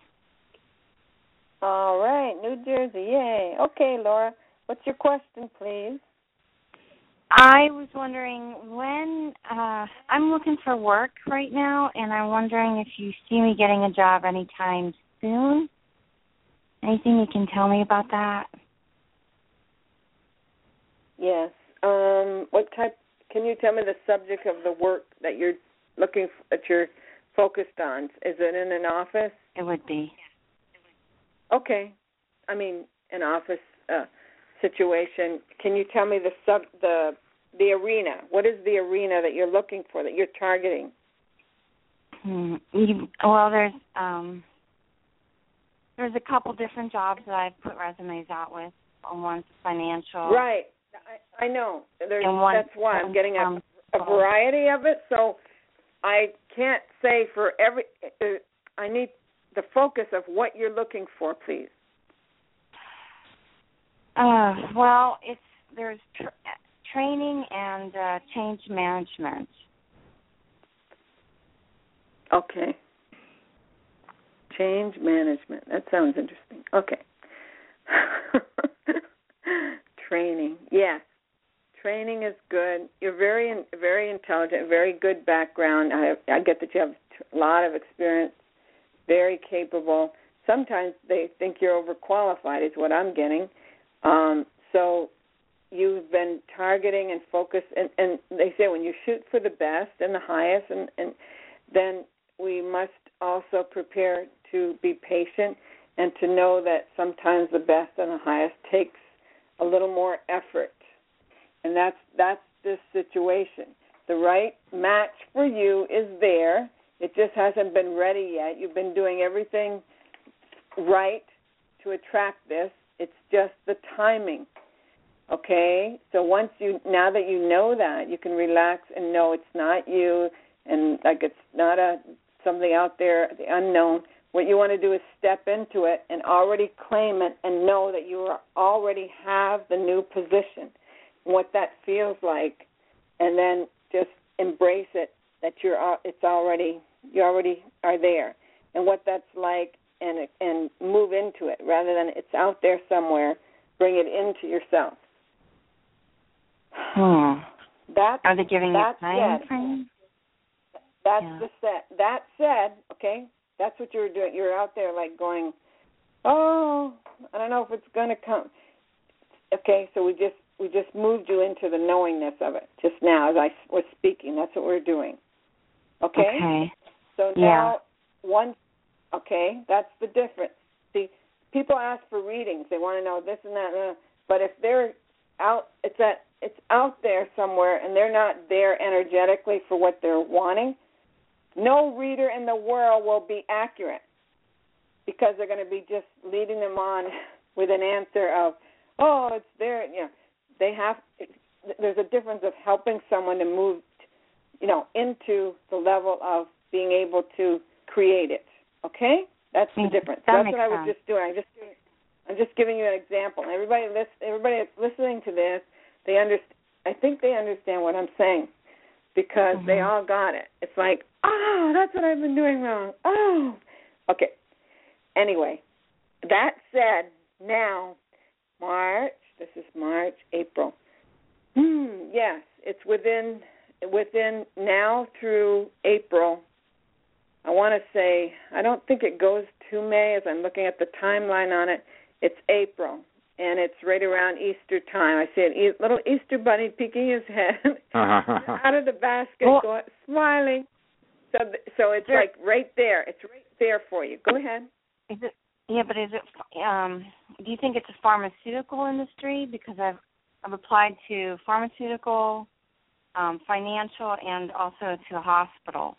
All right, New Jersey, yay. Okay, Laura, what's your question, please? I was wondering when, uh, I'm looking for work right now, and I'm wondering if you see me getting a job anytime soon. Anything you can tell me about that? Yes. Um, what type, can you tell me the subject of the work that you're looking, that you're focused on? Is it in an office? It would be. Okay, I mean an office uh, situation. Can you tell me the sub the the arena? What is the arena that you're looking for, that you're targeting? Hmm. You, well, there's um, there's a couple different jobs that I've put resumes out with. One's financial. Right, I, I know. There's, one, that's why I'm getting a, um, a variety of it. So I can't say for every. Uh, I need the focus of what you're looking for, please. Uh, well, it's there's tr- training and uh, change management. Okay. Change management. That sounds interesting. Okay. Training. Yes. Training is good. You're very, very intelligent, very good background. I, I get that you have a lot of experience. Very capable. Sometimes they think you're overqualified is what I'm getting. Um, so you've been targeting and focused, and, and they say when you shoot for the best and the highest, and, and then we must also prepare to be patient and to know that sometimes the best and the highest takes a little more effort. And that's that's this situation. The right match for you is there. It just hasn't been ready yet. You've been doing everything right to attract this. It's just the timing. Okay? So once you, now that you know that, you can relax and know it's not you and like it's not a something out there, the unknown. What you want to do is step into it and already claim it and know that you are already have the new position, what that feels like, and then just embrace it that you're it's already you already are there, and what that's like, and and move into it rather than it's out there somewhere. Bring it into yourself. Hmm. That are they giving you time said, frame? That's yeah. the set. That said, okay, that's what you're doing. You're out there like going, oh, I don't know if it's going to come. Okay, so we just we just moved you into the knowingness of it just now as I was speaking. That's what we're doing. Okay? Okay. So now, yeah. once, okay, that's the difference. See, people ask for readings. They want to know this and that, and that. But if they're out, it's at, it's out there somewhere, and they're not there energetically for what they're wanting, no reader in the world will be accurate because they're going to be just leading them on with an answer of, oh, it's there. You know, they have. There's a difference of helping someone to move, you know, into the level of being able to create it. Okay, that's the difference. That That's what I was sense. just doing. I just, I'm just giving you an example. Everybody, listen, everybody that's listening to this, they understand. I think they understand what I'm saying because mm-hmm. they all got it. It's like, oh, that's what I've been doing wrong. Oh, okay. Anyway, that said, now March. This is March, April. Hmm, yes, it's within within now through April. I want to say, I don't think it goes to May as I'm looking at the timeline on it. It's April, and it's right around Easter time. I see a little Easter bunny peeking his head out of the basket, well, going, smiling. So, so it's there, like right there. It's right there for you. Go ahead. Is it? Yeah, but is it? Um, do you think it's a pharmaceutical industry? Because I've I've applied to pharmaceutical, um, financial, and also to a hospital.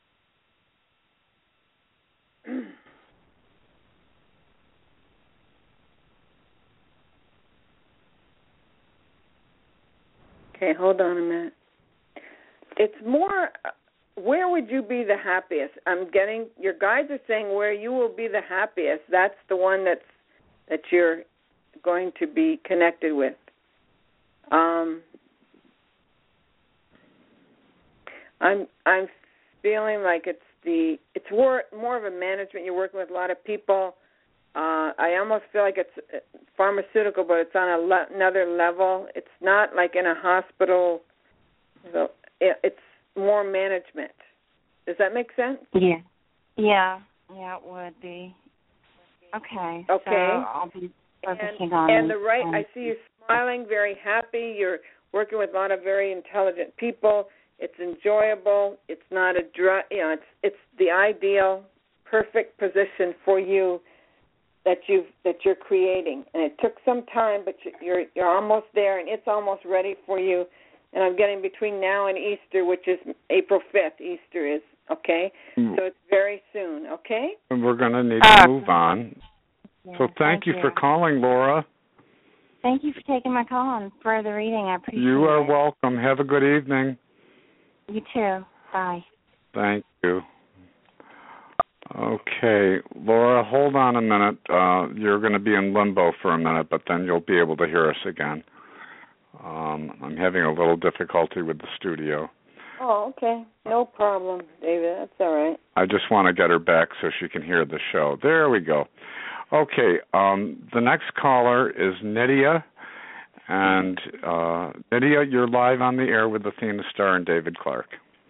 Okay, hold on a minute. It's more, where would you be the happiest? I'm getting, your guides are saying where you will be the happiest. That's the one that's that you're going to be connected with. Um, I'm I'm feeling like it's the it's more more of a management. You're working with a lot of people. Uh, I almost feel like it's pharmaceutical, but it's on a le- another level. It's not like in a hospital. So it, it's more management. Does that make sense? Yeah. Yeah. Yeah, it would be. Okay. Okay. So I'll be focusing and, on. And the right, um, I see you smiling, very happy. You're working with a lot of very intelligent people. It's enjoyable. It's not a dry, you know, it's it's the ideal, perfect position for you that you've that you're creating. And it took some time, but you're you're almost there, and it's almost ready for you. And I'm getting between now and Easter, which is April fifth. Easter is okay, mm. so it's very soon. Okay. And we're going to need uh, to move on. Yeah, so thank, thank you you for calling, Laura. Thank you for taking my call and for the reading. I appreciate it. You are welcome. Have a good evening. You too. Bye. Thank you. Okay, Laura, hold on a minute. Uh, you're going to be in limbo for a minute, but then you'll be able to hear us again. Um, I'm having a little difficulty with the studio. Oh, okay. No problem, David. That's all right. I just want to get her back so she can hear the show. There we go. Okay, um, the next caller is Nydia. And uh, Nydia, you're live on the air with Athena Starr and David Clark.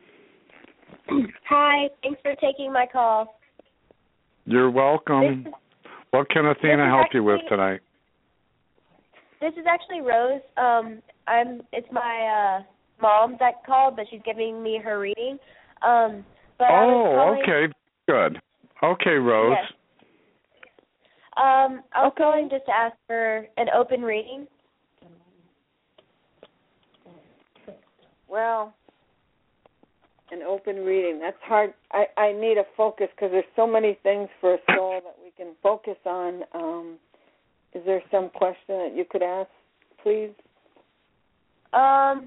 Hi, thanks for taking my call. You're welcome. Is, what can Athena help actually, you with tonight? This is actually Rose. Um, I'm. It's my uh, mom that called, but she's giving me her reading. Um, But I was Oh, calling, okay. Good. Okay, Rose. Yes. Um, I was Okay. calling just to ask for an open reading. Well, an open reading. That's hard. I, I need a focus because there's so many things for a soul that we can focus on. Um, is there some question that you could ask, please? Um,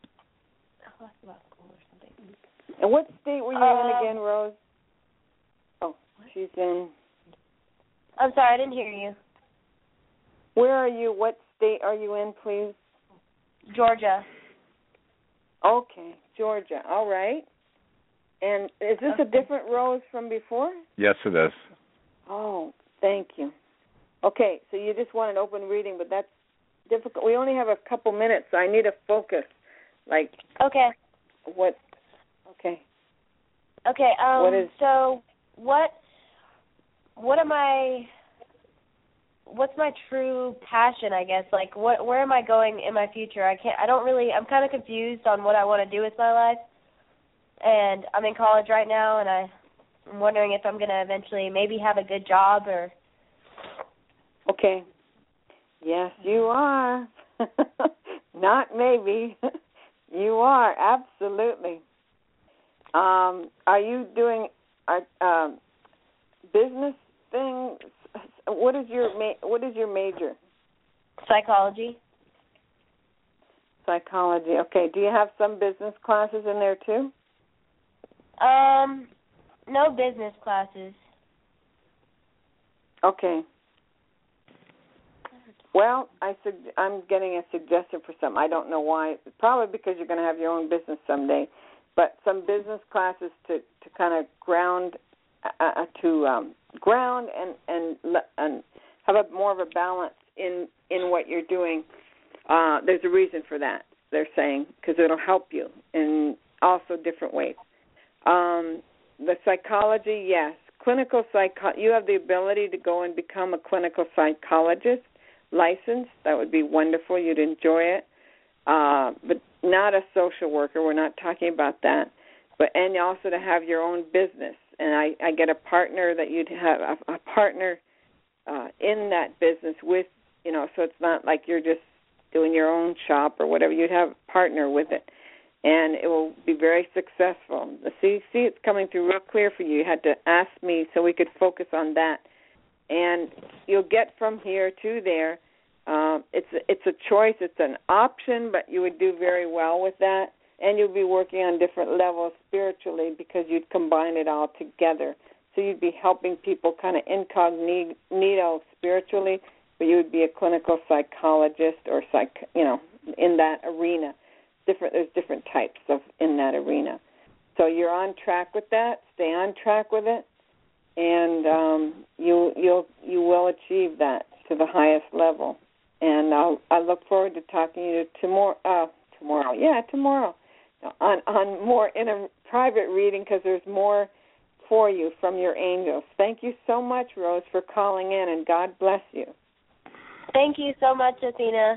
And what state were you Um, in again, Rose? Oh, she's in. I'm sorry, I didn't hear you. Where are you? What state are you in, please? Georgia. Okay, Georgia. All right. And is this a different Rose from before? Yes, it is. Oh, thank you. Okay, so you just want an open reading, but that's difficult. We only have a couple minutes, so I need a focus. Like, Okay. what? Okay. Okay. Um. What is- So, what? What am I? What's my true passion? I guess. Like, what? Where am I going in my future? I can't. I don't really. I'm kind of confused on what I want to do with my life. And I'm in college right now, and I, I'm wondering if I'm going to eventually maybe have a good job or. Okay. Yes, you are. Not maybe. You are, absolutely. Um, are you doing uh, um, business things? What is your ma- what is your major? Psychology. Psychology. Okay. Do you have some business classes in there too? Um, no business classes. Okay. Well, I sug- I'm getting a suggestion for some. I don't know why. Probably because you're going to have your own business someday. But some business classes to, to kind of ground uh, to um, ground and and and have a more of a balance in in what you're doing. Uh, there's a reason for that. They're saying because it'll help you in also different ways. Um, the psychology, yes, clinical psycho. You have the ability to go and become a clinical psychologist. License, that would be wonderful. You'd enjoy it, uh, but not a social worker. We're not talking about that. But and also to have your own business. And I, I get a partner that you'd have a, a partner uh, in that business with, you know. So it's not like you're just doing your own shop or whatever. You'd have a partner with it, and it will be very successful. See, see, it's coming through real clear for you. You had to ask me so we could focus on that. And you'll get from here to there. Uh, it's a, it's a choice. It's an option, but you would do very well with that. And you'll be working on different levels spiritually because you'd combine it all together. So you'd be helping people kind of incognito spiritually, but you would be a clinical psychologist or psych, you know, in that arena. Different. There's different types of in that arena. So you're on track with that. Stay on track with it. And um, you you'll you will achieve that to the highest level. And I'll, I look forward to talking to you tomorrow. Uh, tomorrow, yeah, tomorrow, on on more in a private reading because there's more for you from your angels. Thank you so much, Rose, for calling in, and God bless you. Thank you so much, Athena.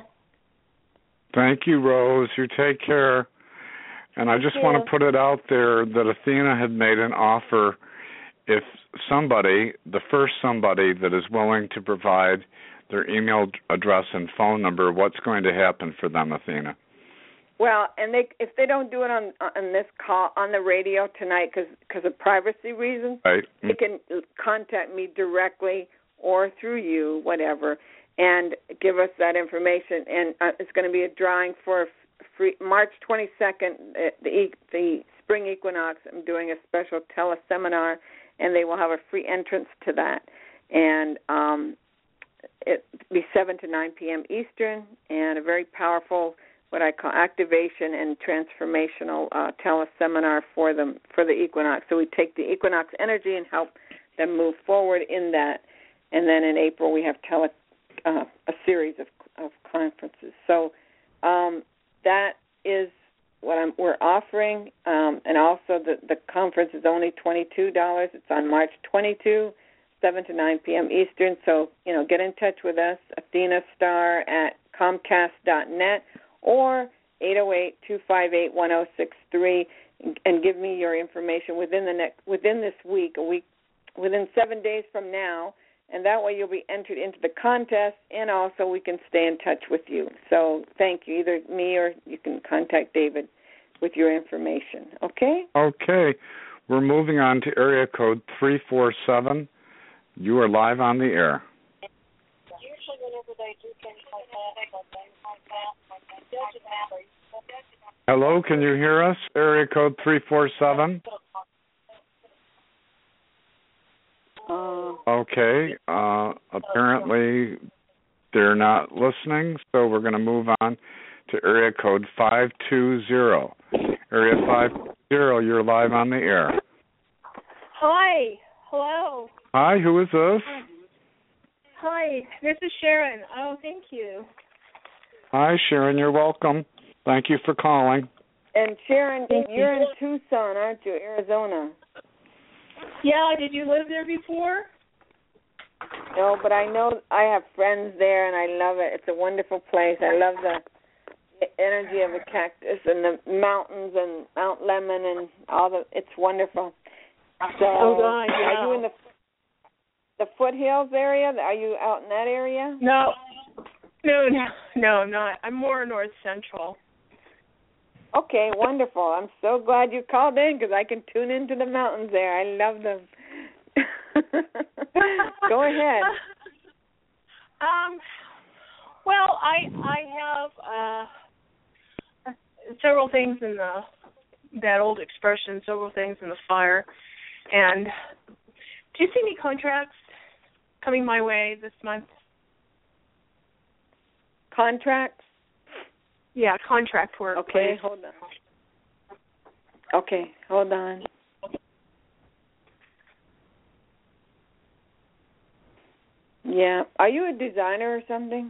Thank you, Rose. You take care. And I just want to put it out there that Athena had made an offer. If somebody, the first somebody that is willing to provide their email address and phone number, what's going to happen for them, Athena? Well, and they if they don't do it on on this call on the radio tonight because because of privacy reasons, right. They can contact me directly or through you, whatever, and give us that information. And uh, it's going to be a drawing for free, March twenty-second, the the spring equinox. I'm doing a special teleseminar. And they will have a free entrance to that. And um, it will be seven to nine p.m. Eastern, and a very powerful, what I call activation and transformational uh, teleseminar for them, for the equinox. So we take the equinox energy and help them move forward in that. And then in April we have tele, uh, a series of, of conferences. So um, that is what I'm, we're offering, um, and also the, the conference is only twenty-two dollars. It's on March twenty-second, seven to nine p.m. Eastern. So, you know, get in touch with us, Athena Star at Comcast dot net or eight oh eight, two five eight, one oh six three. and give me your information within the next within this week, a week, within seven days from now, and that way you'll be entered into the contest, and also we can stay in touch with you. So thank you, either me or you can contact David with your information. Okay? Okay. We're moving on to area code three four seven. You are live on the air. Usually whenever they do things like that, like things like that, it doesn't matter. Hello, can you hear us? Area code three four seven. Uh, okay. Uh, apparently they're not listening, so we're going to move on to area code five two zero. Area five two zero, you're live on the air. Hi. Hello. Hi, who is this? Hi, this is Sharon. Oh, thank you. Hi, Sharon, you're welcome. Thank you for calling. and Sharon, Thank you're you. in Tucson, aren't you, Arizona? Yeah, did you live there before? No, but I know I have friends there, and I love it. It's a wonderful place. I love the energy of the cactus and the mountains and Mount Lemon and all the. It's wonderful. So, oh God, yeah. are you in the the foothills area? Are you out in that area? No, no, no, no. I'm not. I'm more north central. Okay, wonderful. I'm so glad you called in because I can tune into the mountains there. I love them. Go ahead. Um. Well, I I have uh, several things in the that old expression, several things in the fire. And do you see any contracts coming my way this month? Contracts? Yeah, contract work. Okay, please. hold on. Okay, hold on. Yeah. Are you a designer or something?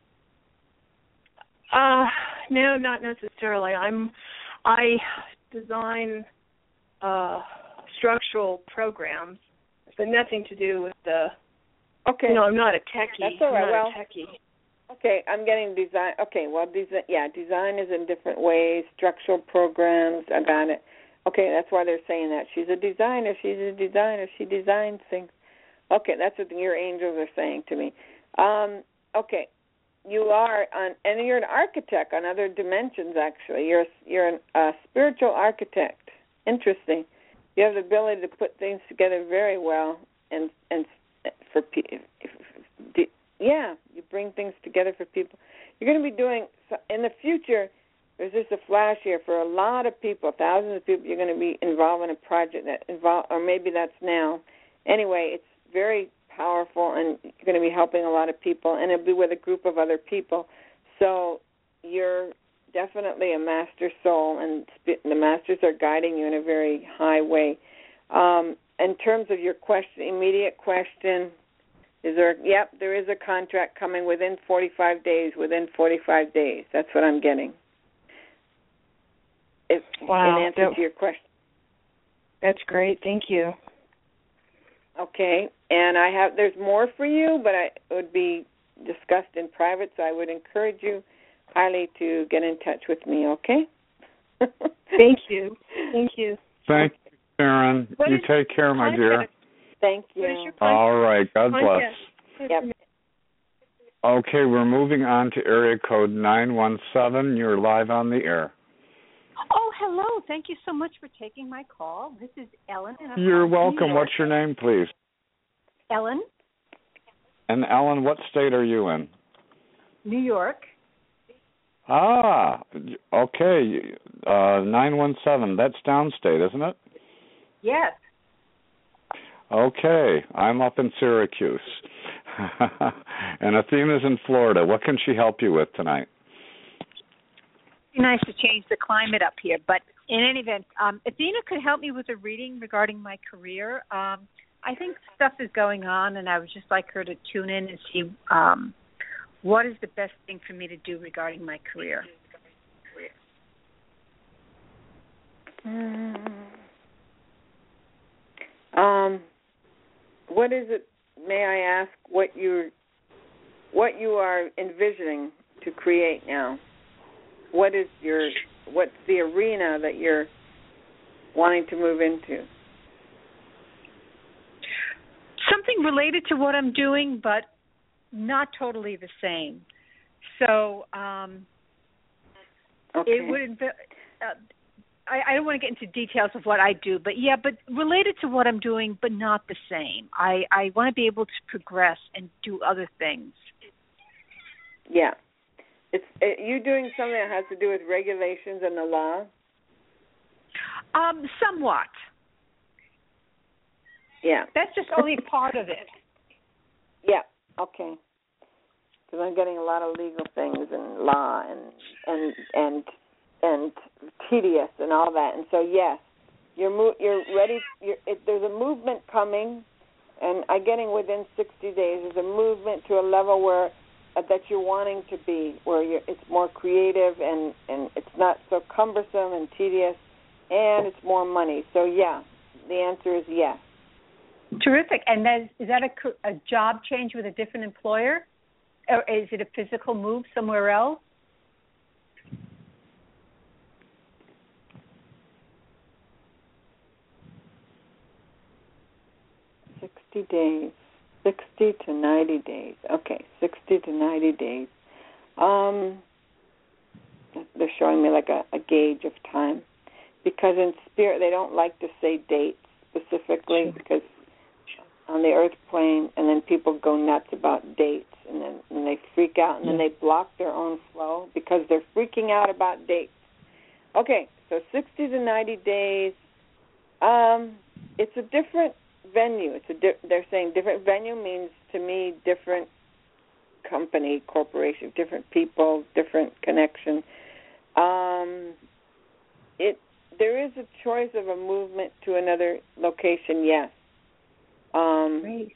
Uh, no, not necessarily. I'm, I design uh, structural programs, but nothing to do with the. Okay. You know, I'm not a techie. That's all right. I'm not Well, a techie. Okay, I'm getting design. Okay, well, design. Yeah, design is in different ways. Structural programs. I got it. Okay, that's why they're saying that. She's a designer. She's a designer. She designs things. Okay, that's what your angels are saying to me. Um, okay, you are on, and you're an architect on other dimensions. Actually, you're you're an, a spiritual architect. Interesting. You have the ability to put things together very well, and and for people. Yeah, you bring things together for people. You're going to be doing, in the future, there's just a flash here for a lot of people, thousands of people, you're going to be involved in a project that involve, or maybe that's now. Anyway, it's very powerful, and you're going to be helping a lot of people, and it'll be with a group of other people. So you're definitely a master soul, and the masters are guiding you in a very high way. Um, in terms of your question, immediate question, Is there? Yep, there is a contract coming within forty-five days. Within forty-five days, that's what I'm getting. If, Wow, in answer that, to your question. That's great. Thank you. Okay, and I have. There's more for you, but I, it would be discussed in private. So I would encourage you highly to get in touch with me. Okay. Thank you. Thank you. Thank you, Sharon. What You is- take care, my dear. Thank you. What is your All right. God bless. Yep. Okay, we're moving on to area code nine one seven. You're live on the air. Oh, hello. Thank you so much for taking my call. This is Ellen. And I'm You're from welcome. New York. What's your name, please? Ellen, And Ellen, what state are you in? New York. Ah, okay. Uh, nine one seven. That's downstate, isn't it? Yes. Okay, I'm up in Syracuse. And Athena's in Florida. What can she help you with tonight? It'd be nice to change the climate up here. But in any event, um, Athena could help me with a reading regarding my career. Um, I think stuff is going on, and I would just like her to tune in and see um, what is the best thing for me to do regarding my career. Um, what is it? May I ask what you what you are envisioning to create now? What is your what's the arena that you're wanting to move into? Something related to what I'm doing, but not totally the same. So um, okay. it would. Uh, I, I don't want to get into details of what I do, but yeah, but related to what I'm doing, but not the same. I, I want to be able to progress and do other things. Yeah. It's it, you doing something that has to do with regulations and the law? Um, somewhat. Yeah. That's just only part of it. Yeah. Okay. Because I'm getting a lot of legal things and law and and and and tedious and all that. And so yes, you're mo- you're ready. You're, it, there's a movement coming, and I'm getting within sixty days. There's a movement to a level where uh, that you're wanting to be, where you're, it's more creative and and it's not so cumbersome and tedious, and it's more money. So yeah, the answer is yes. Terrific. And then is that a, a job change with a different employer? Or is it a physical move somewhere else? sixty days. sixty to ninety days. Okay, sixty to ninety days. Um, they're showing me like a, a gauge of time. Because in spirit, they don't like to say dates specifically, because on the earth plane, and then people go nuts about dates, and then and they freak out, and then they block their own flow because they're freaking out about dates. Okay, so sixty to ninety days. Um, it's a different venue. It's a di- they're saying different venue means to me different company, corporation, different people, different connection. Um, it there is a choice of a movement to another location. Yes. Um, Great.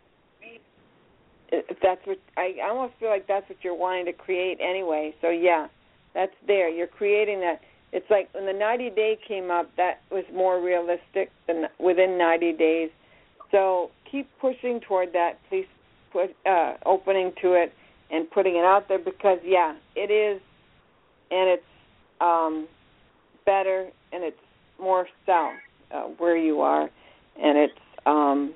If that's what I, I almost feel like that's what you're wanting to create anyway. So yeah, that's there. You're creating that. It's like when the ninety day came up, that was more realistic than within ninety days. So keep pushing toward that. Please put uh, opening to it and putting it out there, because yeah, it is, and it's um, better and it's more south uh, where you are, and it's. Um,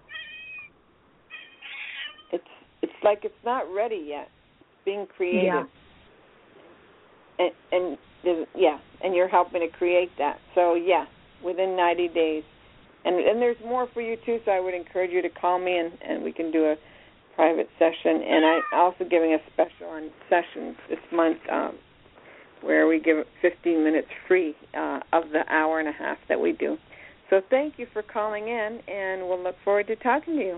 it's it's like it's not ready yet. It's being created, yeah. and, and yeah, and you're helping to create that. So yeah, within ninety days, and and there's more for you too. So I would encourage you to call me, and, and we can do a private session. And I'm also giving a special on sessions this month, um, where we give fifteen minutes free uh, of the hour and a half that we do. So thank you for calling in, and we'll look forward to talking to you.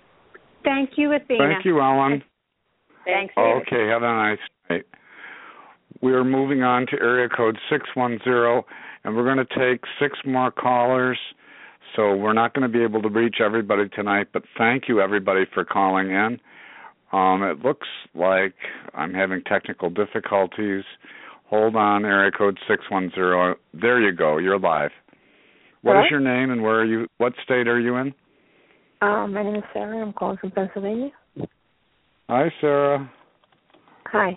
Thank you, Athena. Thank you, Ellen. Thanks. Okay, have a nice night. We're moving on to area code six one zero, and we're going to take six more callers. So we're not going to be able to reach everybody tonight, but thank you, everybody, for calling in. Um, it looks like I'm having technical difficulties. Hold on, area code six one zero. There you go. You're live. What Hello? is your name, and where are you? What state are you in? Um, my name is Sarah. I'm calling from Pennsylvania. Hi, Sarah. Hi.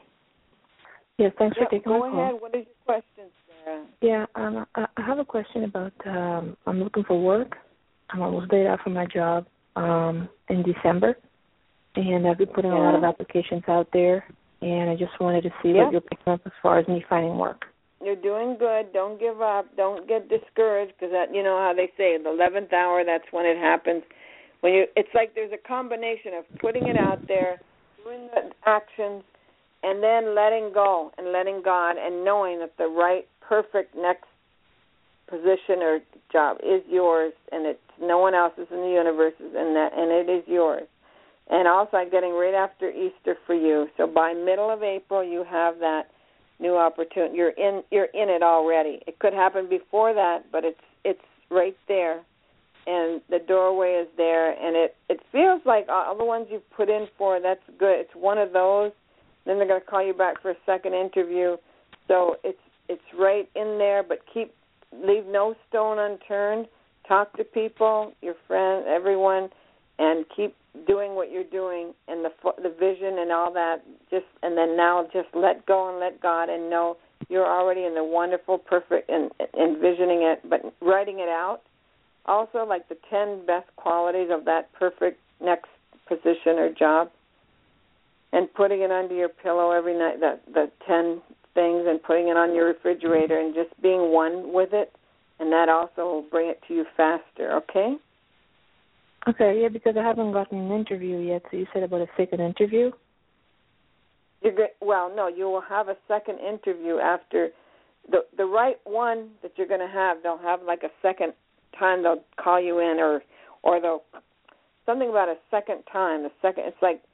Yes, thanks Yeah, for taking go my call. ahead. What is your question, Sarah? Yeah, um, I I have a question about. Um, I'm looking for work. I'm almost laid out from my job um, in December, and I've been putting Yeah. a lot of applications out there, and I just wanted to see Yeah. what you're picking up as far as me finding work. You're doing good. Don't give up. Don't get discouraged, because that, you know how they say, the eleventh hour, that's when it happens. When you, it's like there's a combination of putting it out there, doing the actions, and then letting go and letting God, and knowing that the right, perfect next position or job is yours, and it's no one else's in the universe, and that, and it is yours. And also, I'm getting right after Easter for you. So by middle of April, you have that new opportunity. You're in. You're in it already. It could happen before that, but it's it's right there, and the doorway is there, and it it feels like all the ones you've put in for. That's good. It's one of those. Then they're going to call you back for a second interview. So it's it's right in there, but keep leave no stone unturned. Talk to people, your friends, everyone, and keep doing what you're doing, and the the vision and all that. Just and then now just let go and let God, and know you're already in the wonderful, perfect, and envisioning it, but writing it out. Also, like the ten best qualities of that perfect next position or job, and putting it under your pillow every night, the, the ten things, and putting it on your refrigerator and just being one with it, and that also will bring it to you faster, okay? Okay, yeah, because I haven't gotten an interview yet, so you said about a second interview? You're good. Well, no, you will have a second interview after the the right one that you're going to have. They'll have like a second time they'll call you in, or or they'll something about a second time. The second, it's like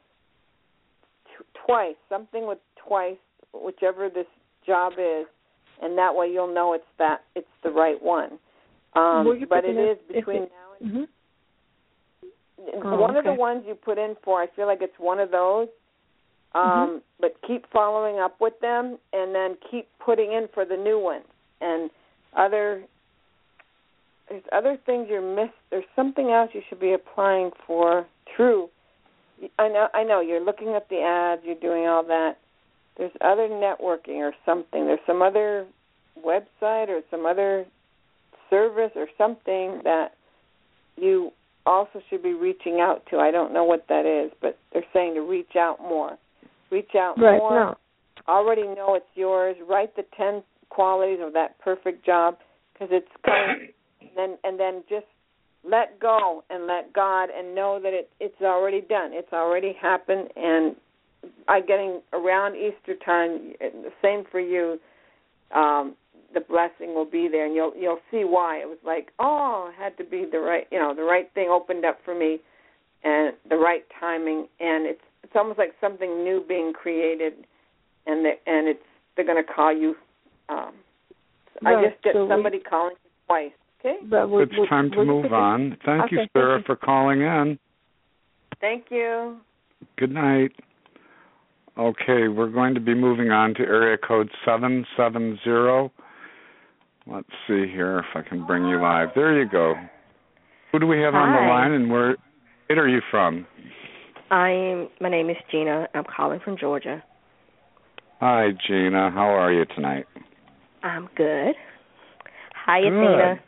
t- twice, something with twice, whichever this job is, and that way you'll know it's that it's the right one. Um, but it is between it, now and. Mm-hmm. Oh, one okay. of the ones you put in for, I feel like it's one of those. Um, mm-hmm. But keep following up with them, and then keep putting in for the new ones. And other, there's other things you're missed. There's something else you should be applying for through. I know, I know. You're looking at the ads. You're doing all that. There's other networking or something. There's some other website or some other service or something that you also should be reaching out to. I don't know what that is, but they're saying to reach out more. Reach out right, more. No. Already know it's yours. Write the ten qualities of that perfect job, because it's coming. and then and then just let go and let God, and know that it it's already done. It's already happened. And I getting around Easter time, the same for you. Um, the blessing will be there, and you'll you'll see why. It was like, oh, it had to be the right, you know, the right thing opened up for me, and the right timing, and it's it's almost like something new being created, and the, and it's they're going to call you. Um, right, I just get so somebody we, calling you twice. Okay, but we, it's we, time to move on. Thank okay, you, Sarah, thank you. for calling in. Thank you. Good night. Okay, we're going to be moving on to area code seven seven zero. Let's see here if I can bring you live. There you go. Who do we have Hi. on the line, and where, where are you from? I'm. My name is Gina. I'm calling from Georgia. Hi, Gina. How are you tonight? I'm good. Hi, good. Athena.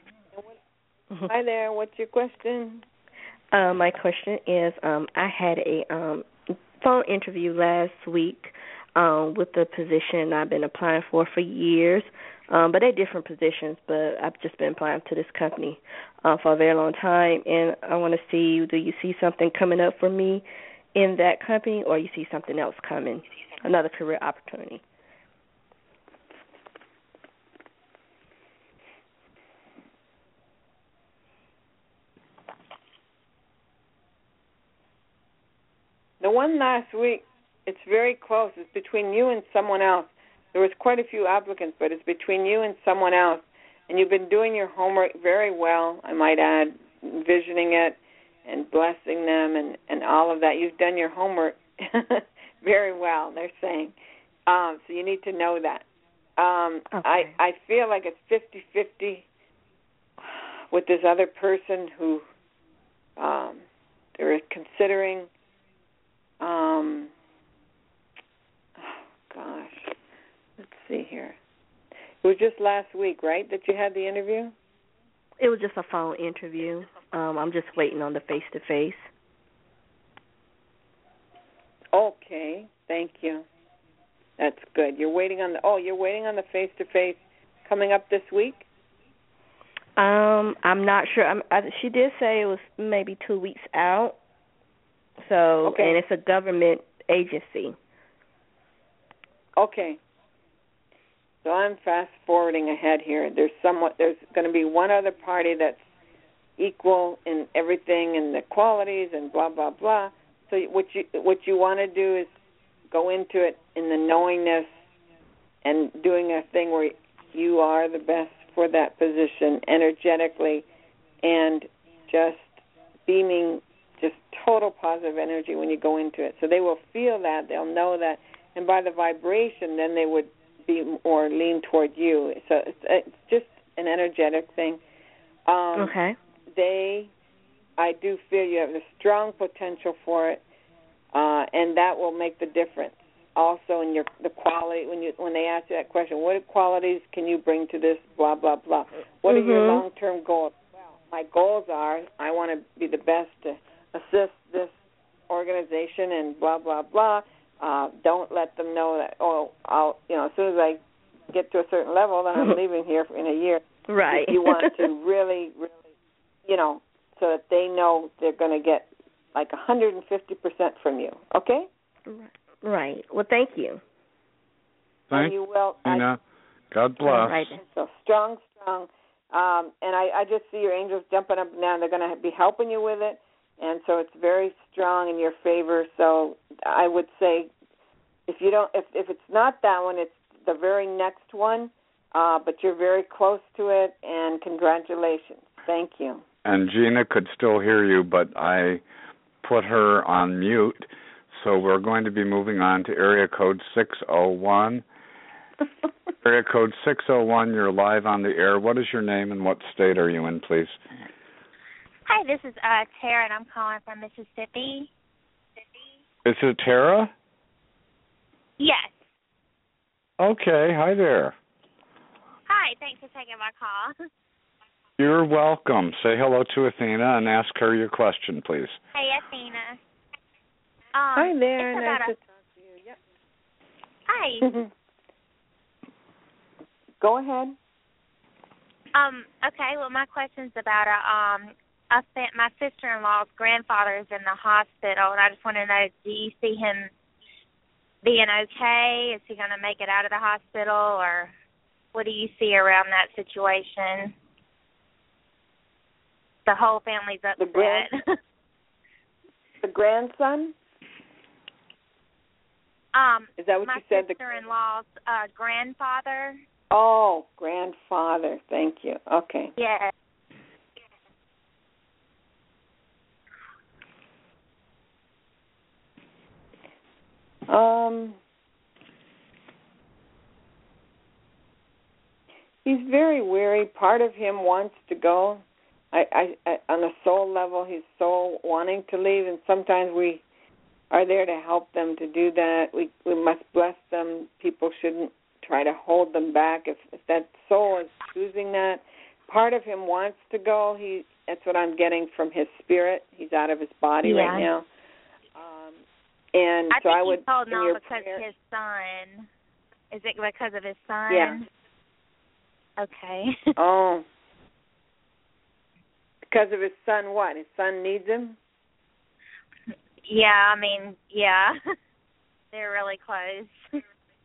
Hi there. What's your question? Uh, my question is, um, I had a um, phone interview last week um, with the position I've been applying for for years. Um, but they're different positions, but I've just been applying to this company uh, for a very long time, and I want to see, do you see something coming up for me in that company, or you see something else coming, another career opportunity? The one last week, it's very close. It's between you and someone else. There was quite a few applicants, but it's between you and someone else. And you've been doing your homework very well, I might add, envisioning it and blessing them and, and all of that. You've done your homework very well, they're saying. Um, so you need to know that. Um, okay. I, I feel like it's fifty-fifty with this other person who um, they're considering. Um, oh, gosh. Let's see here. It was just last week, right, that you had the interview? It was just a phone interview. Um, I'm just waiting on the face-to-face. Okay, thank you. That's good. You're waiting on the, oh, you're waiting on the face-to-face coming up this week? Um, I'm not sure. I'm, I, she did say it was maybe two weeks out. So, okay. And it's a government agency. Okay. So I'm fast forwarding ahead here. There's somewhat. There's going to be one other party that's equal in everything and the qualities and blah blah blah. So what you what you want to do is go into it in the knowingness and doing a thing where you are the best for that position energetically, and just beaming just total positive energy when you go into it. So they will feel that, they'll know that, and by the vibration, then they would be more lean toward you. So it's, it's just an energetic thing. Um, okay. They, I do feel you have a strong potential for it, uh, and that will make the difference. also in your the quality when you when they ask you that question, what qualities can you bring to this? Blah blah blah. What mm-hmm. are your long-term goals? Well, my goals are I want to be the best to assist this organization and blah blah blah. Uh, don't let them know that oh I'll you know as soon as I get to a certain level then I'm leaving here in a year. Right. You want to really really you know so that they know they're going to get like one hundred fifty percent from you. Okay. Right. Well, thank you. Thank and you will. Tina. I, God bless. Right. So strong, strong. Um, and I, I just see your angels jumping up and down. They're going to be helping you with it. And so it's very strong in your favor. So I would say if you don't, if, if it's not that one, it's the very next one. Uh, but you're very close to it. And congratulations. Thank you. And Gina could still hear you, but I put her on mute. So we're going to be moving on to area code six oh one. Area code six oh one, you're live on the air. What is your name and what state are you in, please? Hi, this is uh, Tara, and I'm calling from Mississippi. Is it Tara? Yes. Okay, hi there. Hi, thanks for taking my call. You're welcome. Say hello to Athena and ask her your question, please. Hey, Athena. Um, Hi there, nice a... to talk to you. Yep. Hi. Go ahead. Um. Okay. Well, my question's about a um. A fa- my sister-in-law's grandfather is in the hospital, and I just want to know: do you see him being okay? Is he going to make it out of the hospital, or what do you see around that situation? The whole family's upset. The grand- the grandson. Um, Is that what my you said? My sister-in-law's uh, grandfather. Oh, grandfather. Thank you. Okay. Yes. Um, he's very weary. Part of him wants to go. I, I, I, on a soul level, he's so wanting to leave, and sometimes we are there to help them to do that. We we must bless them. People shouldn't try to hold them back. If, if that soul is choosing that, part of him wants to go. He that's what I'm getting from his spirit. He's out of his body yeah. right now. Um, and I so think I would. he's holding on because prayer, his son. Is it because of his son? Yeah. Okay. Oh. Because of his son, what? His son needs him? Yeah, I mean, yeah. They're really close.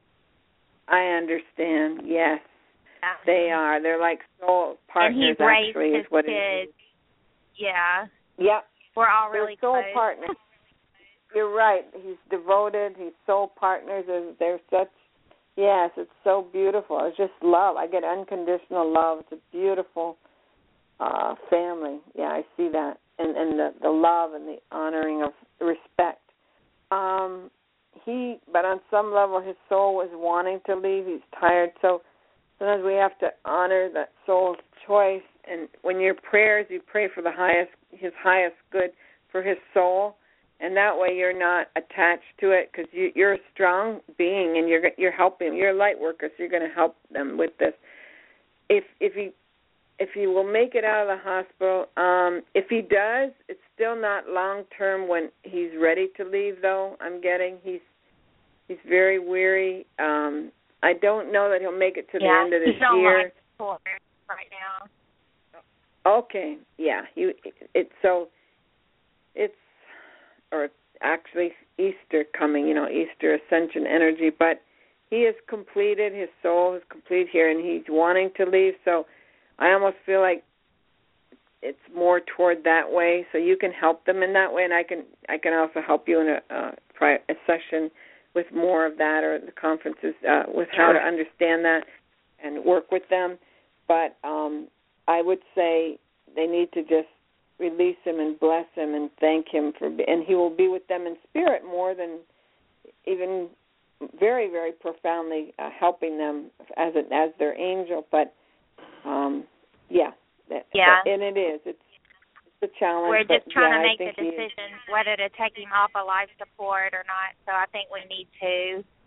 I understand, yes. Yeah. They are. They're like soul partners, and he raised actually, his is what kids. it is. Yeah. Yep. We're all They're really soul close. partners. You're right. He's devoted. He's soul partners. They're, they're such, yes, it's so beautiful. It's just love. I get unconditional love. It's a beautiful uh, family. Yeah, I see that. And, and the, the love and the honoring of respect. Um, he, but on some level, his soul was wanting to leave. He's tired. So sometimes we have to honor that soul's choice. And when your prayers, you pray for the highest, his highest good for his soul. And that way you're not attached to it because you, you're a strong being and you're you're helping. You're a light worker, so you're going to help them with this. If if he if he will make it out of the hospital, um, if he does, it's still not long term when he's ready to leave. Though I'm getting he's he's very weary. Um, I don't know that he'll make it to yeah, the end of this he's on year. life support right now. Okay, yeah. He it so it's. Or actually Easter coming, you know, Easter ascension energy, but he is completed, his soul is complete here, and he's wanting to leave, so I almost feel like it's more toward that way, so you can help them in that way, and I can I can also help you in a, a, a session with more of that, or the conferences uh, with how to understand that and work with them, but um, I would say they need to just release him and bless him and thank him for, and he will be with them in spirit more than even very, very profoundly uh, helping them as a, as their angel. But um, yeah, yeah, and it is. It's, it's a challenge. We're but, just trying yeah, to make I think the decision whether to take him off of life support or not. So I think we need to.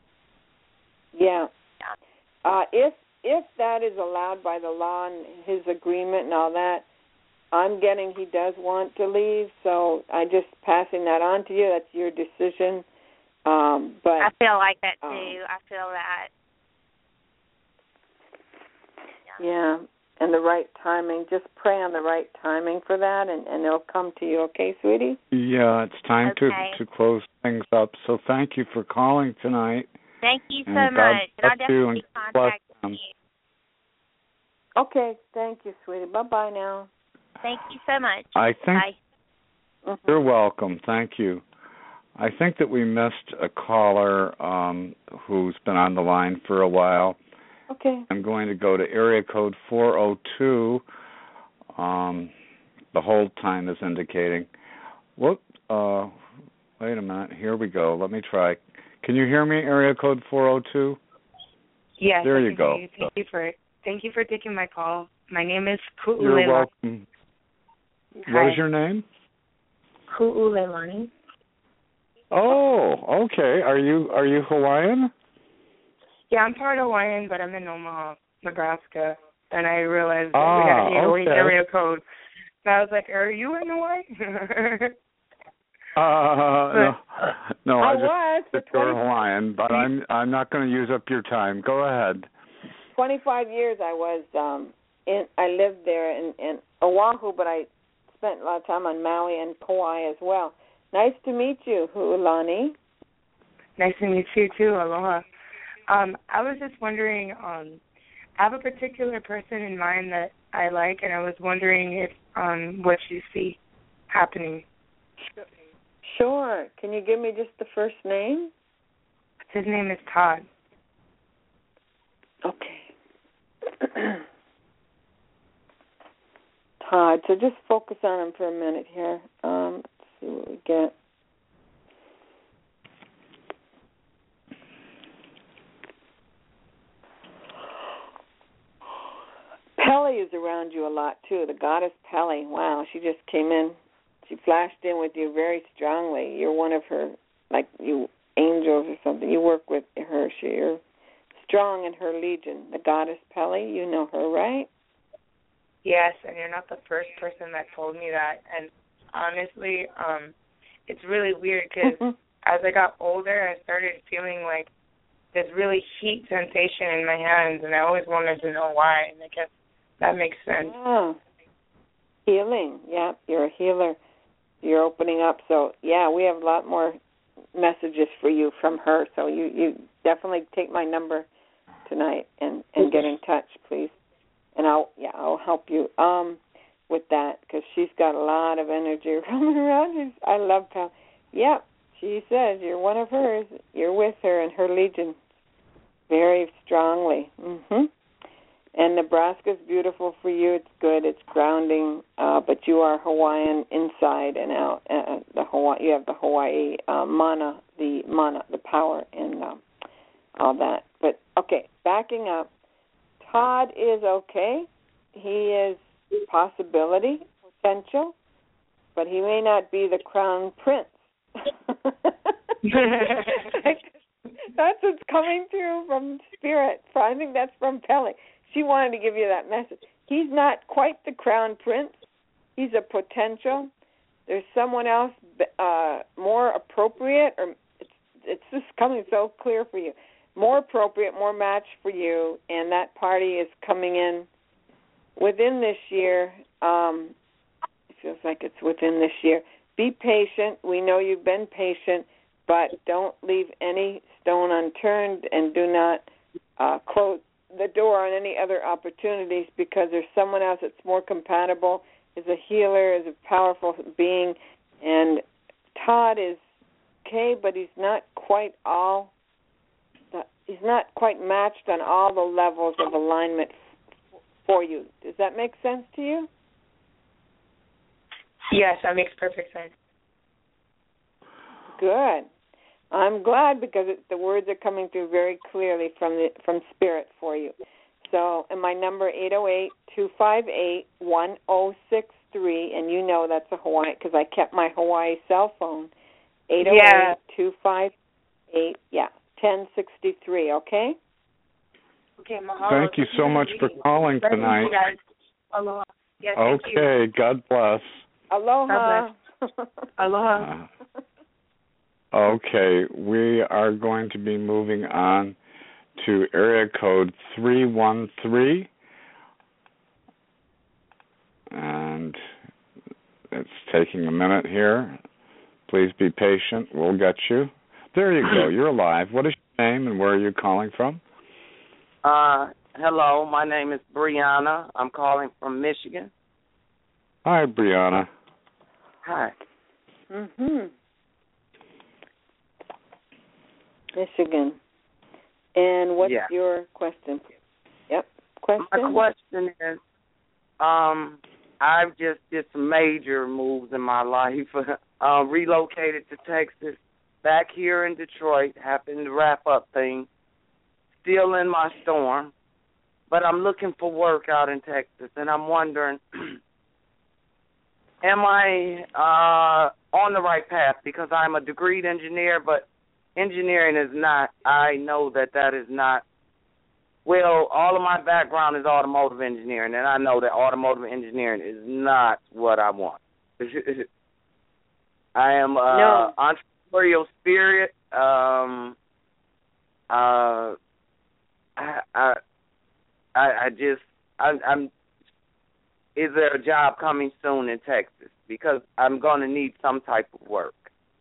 Yeah. Uh, if if that is allowed by the law and his agreement and all that, I'm getting he does want to leave, so I just passing that on to you. That's your decision. Um, but I feel like that too. Um, I feel that. Yeah, and the right timing. Just pray on the right timing for that, and, and it'll come to you. Okay, sweetie? Yeah, it's time Okay. to, to close things up. So thank you for calling tonight. Thank you so And God much. And I'll bless you definitely and be bless contacting them. you. Okay, thank you, sweetie. Bye-bye now. Thank you so much. I think Bye. You're welcome. Thank you. I think that we missed a caller um, who's been on the line for a while. Okay. I'm going to go to area code four oh two. Um, the hold time is indicating. Whoop. Uh, wait a minute. Here we go. Let me try. Can you hear me, area code four oh two? Yes. There I you can go. hear you. Thank you for thank you for taking my call. My name is Ku'ulelani. You're welcome. What is your name? Ku'ulelani. Oh, okay. Are you are you Hawaiian? Yeah, I'm part Hawaiian, but I'm in Omaha, Nebraska. And I realized that Ah, we had an eight oh eight okay. area code. And I was like, are you in Hawaii? Uh, no, no. I I just was for that you're twenty Hawaiian, but I'm I'm not going to use up your time. Go ahead. twenty-five years I was um in I lived there in, in Oahu, but I spent a lot of time on Maui and Kauai as well. Nice to meet you, Hu'ulani. Nice to meet you too. Aloha. Um, I was just wondering, um, I have a particular person in mind that I like, and I was wondering if um, what you see happening. Sure. Can you give me just the first name? His name is Todd. Okay. Todd. So just focus on him for a minute here. Um, let's see what we get. Pele is around you a lot, too. The goddess Pele. Wow, she just came in. She flashed in with you very strongly. You're one of her, like, you angels or something. You work with her. You're strong in her legion. The goddess Pele, you know her, right? Yes, and you're not the first person that told me that. And honestly, um, it's really weird because as I got older, I started feeling like this really heat sensation in my hands, and I always wanted to know why, and I guess that makes sense. Yeah. Healing. Yeah, you're a healer. You're opening up. So, yeah, we have a lot more messages for you from her. So you, you definitely take my number tonight and, and get in touch, please. And I'll yeah I'll help you um with that because she's got a lot of energy roaming around. She's, I love how. Yeah, she says you're one of hers. You're with her and her legion very strongly. Mhm. And Nebraska's beautiful for you. It's good. It's grounding. Uh, but you are Hawaiian inside and out. Uh, the Hawaii, you have the Hawaii uh, mana, the mana, the power, and uh, all that. But okay, backing up. Todd is okay. He is possibility, potential, but he may not be the crown prince. That's what's coming through from Spirit. I think that's from Pele. She wanted to give you that message. He's not quite the crown prince. He's a potential. There's someone else uh, more appropriate, or it's, it's just coming so clear for you. More appropriate, more match for you, and that party is coming in within this year. Um, it feels like it's within this year. Be patient. We know you've been patient, but don't leave any stone unturned, and do not uh, close the door on any other opportunities, because there's someone else that's more compatible, is a healer, is a powerful being, and Todd is okay, but he's not quite all, he's not quite matched on all the levels of alignment for you. Does that make sense to you? Yes, that makes perfect sense. Good. I'm glad, because it, the words are coming through very clearly from the from Spirit for you. So, and my number eight oh eight, two five eight, one oh six three, and you know that's a Hawaii, because I kept my Hawaii cell phone, eight oh eight, two five eight, yeah, ten sixty-three, okay? Okay, mahalo. Thank you so much for calling tonight. You guys. Aloha. Yes, okay, God bless. Aloha. God bless. Aloha. Uh, okay, we are going to be moving on to area code three one three. And it's taking a minute here. Please be patient. We'll get you. There you go. You're alive. What is your name and where are you calling from? Uh, hello. My name is Brianna. I'm calling from Michigan. Hi, Brianna. Hi. Mhm. Michigan. And what's yeah. your question? Yep. Question. My question is, um, I've just did some major moves in my life. uh, relocated to Texas, back here in Detroit, happened to wrap up things, still in my storm, but I'm looking for work out in Texas, and I'm wondering, am I uh, on the right path? Because I'm a degreed engineer, but engineering is not, I know that that is not, well, all of my background is automotive engineering, and I know that automotive engineering is not what I want. I am uh, no. entrepreneurial spirit. Um, uh, I, I, I just, I, I'm. Is there a job coming soon in Texas? Because I'm going to need some type of work.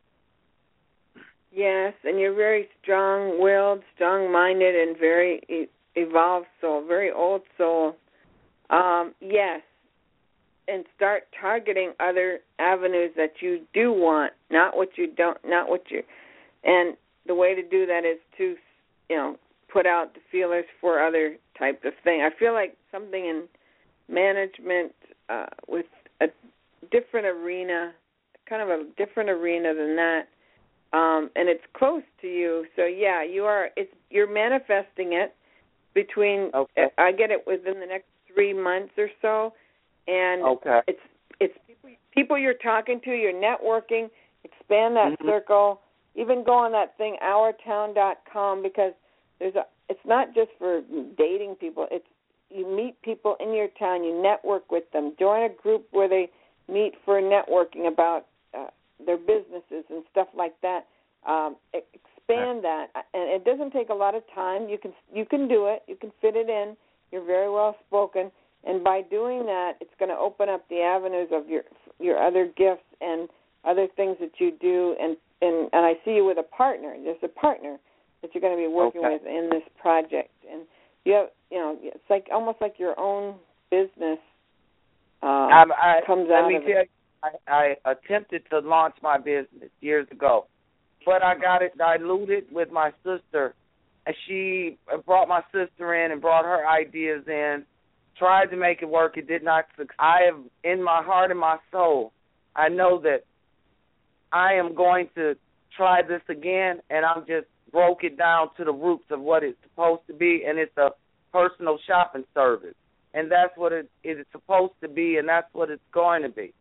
Yes, and you're very strong-willed, strong-minded, and very e- evolved soul, very old soul. Um, yes, and start targeting other avenues that you do want, not what you don't, not what you. And the way to do that is to, you know, put out the feelers for other types of things. I feel like something in management uh, with a different arena, kind of a different arena than that. Um, and it's close to you, so yeah, you are. It's you're manifesting it between. Okay. I get it within the next three months or so, and okay. it's it's people, people you're talking to. You're networking. Expand that mm-hmm. circle. Even go on that thing, our town dot com, because there's a. It's not just for dating people. It's you meet people in your town. You network with them. Join a group where they meet for networking about. Uh, their businesses and stuff like that. Um, expand that, and it doesn't take a lot of time. You can you can do it. You can fit it in. You're very well spoken, and by doing that, it's going to open up the avenues of your your other gifts and other things that you do. And and, and I see you with a partner. There's a partner that you're going to be working okay. with in this project, and you have you know it's like almost like your own business uh, I, I, comes let out me of tell it. You, I, I attempted to launch my business years ago, but I got it diluted with my sister. And she brought my sister in and brought her ideas in, tried to make it work. It did not succeed. I have, in my heart and my soul, I know that I am going to try this again, and I'm just broke it down to the roots of what it's supposed to be, and it's a personal shopping service. And that's what it, it is supposed to be, and that's what it's going to be.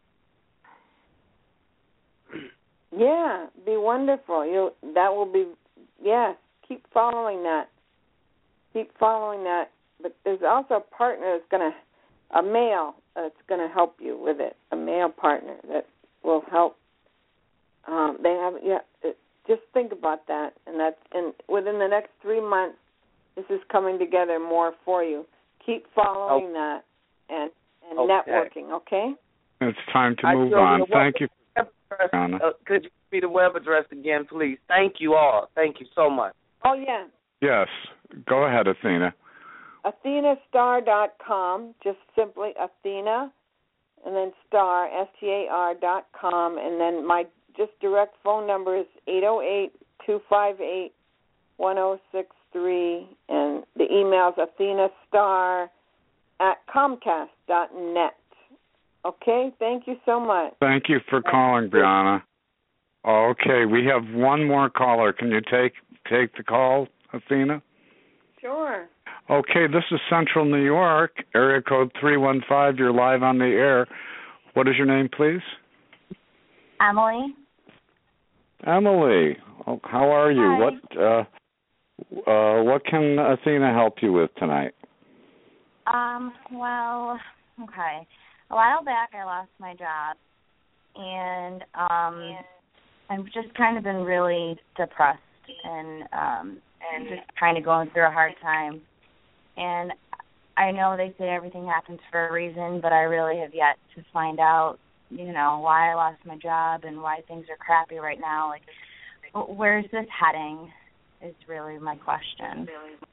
Yeah, be wonderful. You that will be yes. Keep following that. Keep following that. But there's also a partner that's gonna, a male that's gonna help you with it. A male partner that will help. Um, they have yeah. It, just think about that, and that's and within the next three months, this is coming together more for you. Keep following okay. that and and okay. networking. Okay. It's time to I move on. Thank you. Uh, could you give me the web address again, please? Thank you all. Thank you so much. Oh, yeah. Yes. Go ahead, Athena. Athena Star dot com, just simply Athena, and then Star, S T A R dot com, and then my just direct phone number is eight oh eight, two five eight, one oh six three, and the email is Athena Star at Comcast dot net. Okay, thank you so much. Thank you for calling, Brianna. Okay, we have one more caller. Can you take take the call, Athena? Sure. Okay, this is Central New York, area code three one five. You're live on the air. What is your name, please? Emily. Emily. Oh, how are you? Hi. What uh, uh, what can Athena help you with tonight? Um, well, okay. A while back I lost my job, and um I've just kind of been really depressed and um and just kind of going through a hard time. And I know they say everything happens for a reason, but I really have yet to find out, you know, why I lost my job and why things are crappy right now. Like, where's this heading is really my question.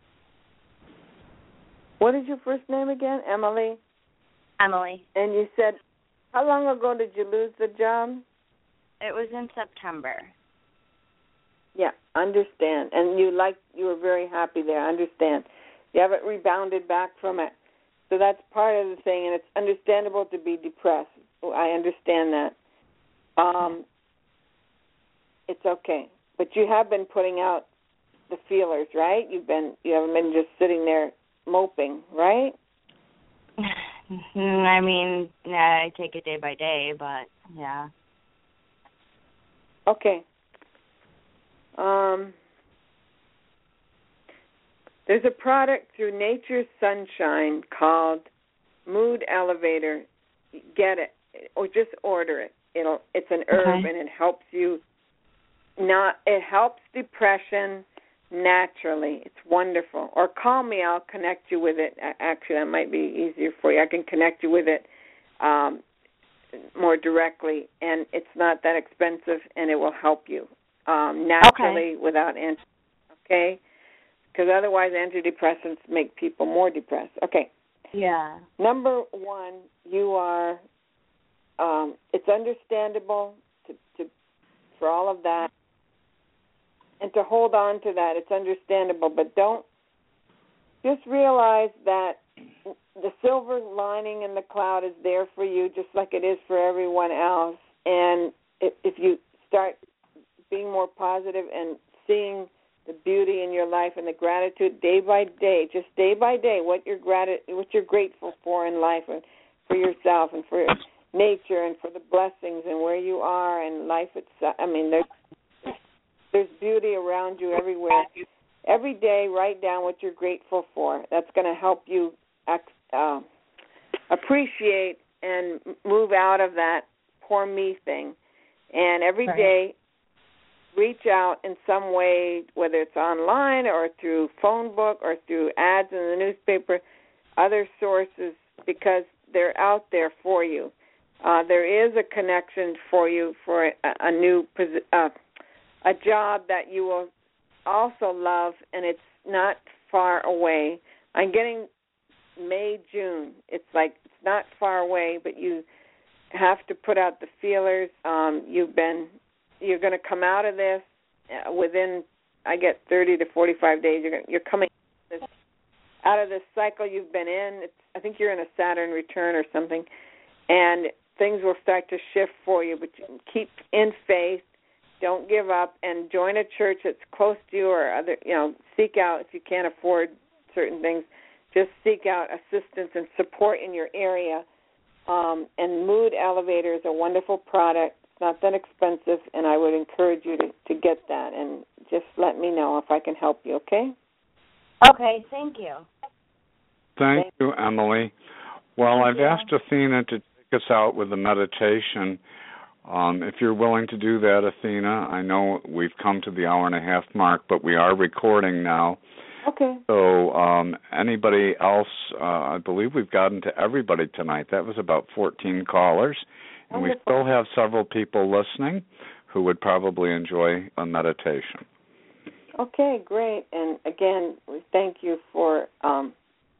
What is your first name again? Emily? Emily. And you said, how long ago did you lose the job? It was in September. Yeah, understand. And you like you were very happy there. I understand. You haven't rebounded back from it. So that's part of the thing, and it's understandable to be depressed. I understand that. Um, it's okay. But you have been putting out the feelers, right? You've been you haven't been just sitting there moping, right? I mean, yeah, I take it day by day, but yeah. Okay. Um, there's a product through Nature's Sunshine called Mood Elevator. Get it, or just order it. It'll. It's an herb, Okay. and it helps you. Not. It helps depression naturally. It's wonderful. Or call me. I'll connect you with it. Actually, that might be easier for you. I can connect you with it um, more directly, and it's not that expensive, and it will help you um, naturally Okay. without anti. Okay. Because otherwise, antidepressants make people more depressed. Okay. Yeah. Number one, you are. Um, it's understandable to, to for all of that, and to hold on to that. It's understandable, but don't just realize that the silver lining in the cloud is there for you, just like it is for everyone else. And if, if you start being more positive and seeing the beauty in your life and the gratitude day by day, just day by day, what you're grati- what you're grateful for in life, and for yourself, and for nature, and for the blessings, and where you are, and life itself. I mean, there's there's beauty around you everywhere. Every day, write down what you're grateful for. That's going to help you uh, appreciate and move out of that poor me thing. And every Right. day, reach out in some way, whether it's online or through phone book or through ads in the newspaper, other sources, because they're out there for you. Uh, there is a connection for you for a, a new posi- uh, a job that you will also love, and it's not far away. I'm getting May, June. It's like it's not far away, but you have to put out the feelers. Um, you've been You're going to come out of this within, I get thirty to forty-five days. You're, you're coming out of this cycle you've been in. It's, I think you're in a Saturn return or something, and things will start to shift for you. But you keep in faith. Don't give up, and join a church that's close to you, or other. You know, seek out if you can't afford certain things. Just seek out assistance and support in your area. Um, and Mood Elevator is a wonderful product. Not that expensive, and I would encourage you to, to get that, and just let me know if I can help you, okay? Okay, thank you. Thank, Thank you, Emily. Well, Thank I've you. asked Athena to take us out with a meditation. Um, if you're willing to do that, Athena, I know we've come to the hour and a half mark, but we are recording now. Okay. So um, anybody else, uh, I believe we've gotten to everybody tonight. That was about fourteen callers. And we still have several people listening who would probably enjoy a meditation. Okay, great. And again, we thank you for um,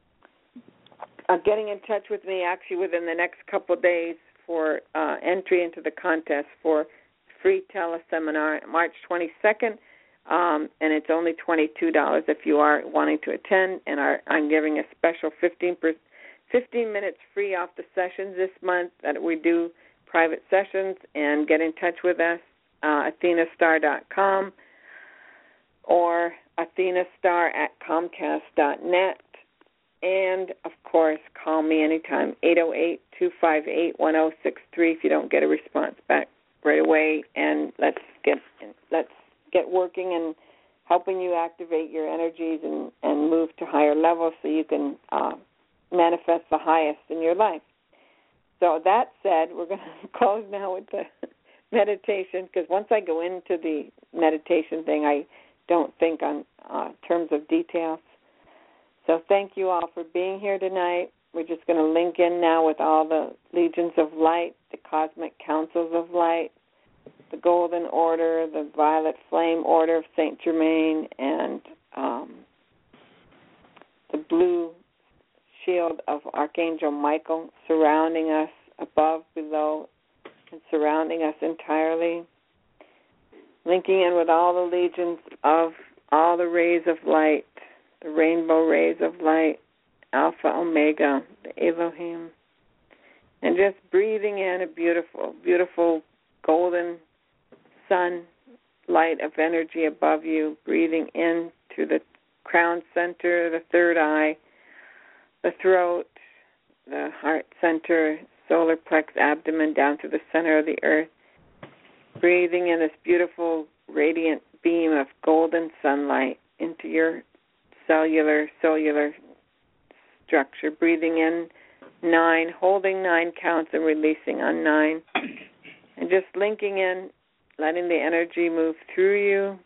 uh, getting in touch with me actually within the next couple of days for uh, entry into the contest for free teleseminar March twenty-second. Um, and it's only twenty-two dollars if you are wanting to attend. And our, I'm giving a special fifteen, per, fifteen minutes free off the sessions this month that we do private sessions. And get in touch with us, uh, athena star dot com or athenastar at comcast dot net. And, of course, call me anytime, eight oh eight, two five eight, one oh six three if you don't get a response back right away. And let's get let's get get working and helping you activate your energies and, and move to higher levels so you can uh, manifest the highest in your life. So that said, we're going to close now with the meditation, because once I go into the meditation thing, I don't think on uh, terms of details. So thank you all for being here tonight. We're just going to link in now with all the legions of light, the cosmic councils of light, the Golden Order, the Violet Flame Order of Saint Germain, and um, the blue shield of Archangel Michael surrounding us above, below, and surrounding us entirely. Linking in with all the legions of all the rays of light, the rainbow rays of light, Alpha, Omega, the Elohim. And just breathing in a beautiful, beautiful golden sun light of energy above you, breathing in to the crown center, the third eye, the throat, the heart center, solar plex, abdomen, down to the center of the earth. Breathing in this beautiful, radiant beam of golden sunlight into your cellular, cellular structure. Breathing in nine, holding nine counts and releasing on nine. And just linking in, letting the energy move through you.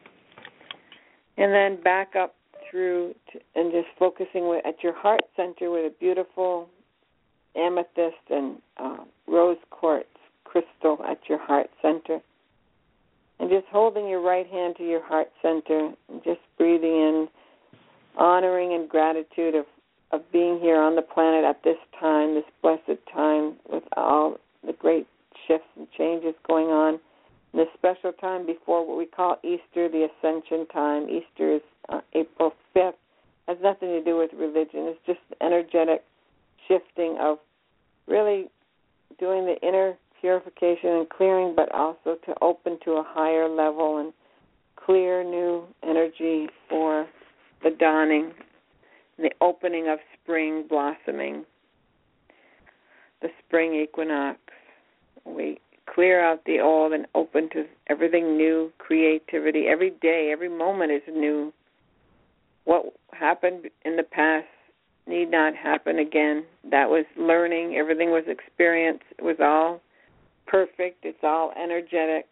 And then back up through to, and just focusing with, at your heart center with a beautiful amethyst and uh, rose quartz crystal at your heart center. And just holding your right hand to your heart center and just breathing in, honoring and gratitude of, of being here on the planet at this time, this blessed time, with all the great shifts and changes going on. And this special time before what we call Easter, the Ascension time. Easter is uh, April fifth. Has nothing to do with religion. It's just energetic shifting of really doing the inner purification and clearing, but also to open to a higher level and clear new energy for the dawning, the opening of spring blossoming, the spring equinox. We clear out the old and open to everything new, creativity. Every day, every moment is new. What happened in the past need not happen again. That was learning. Everything was experience. It was all perfect. It's all energetic.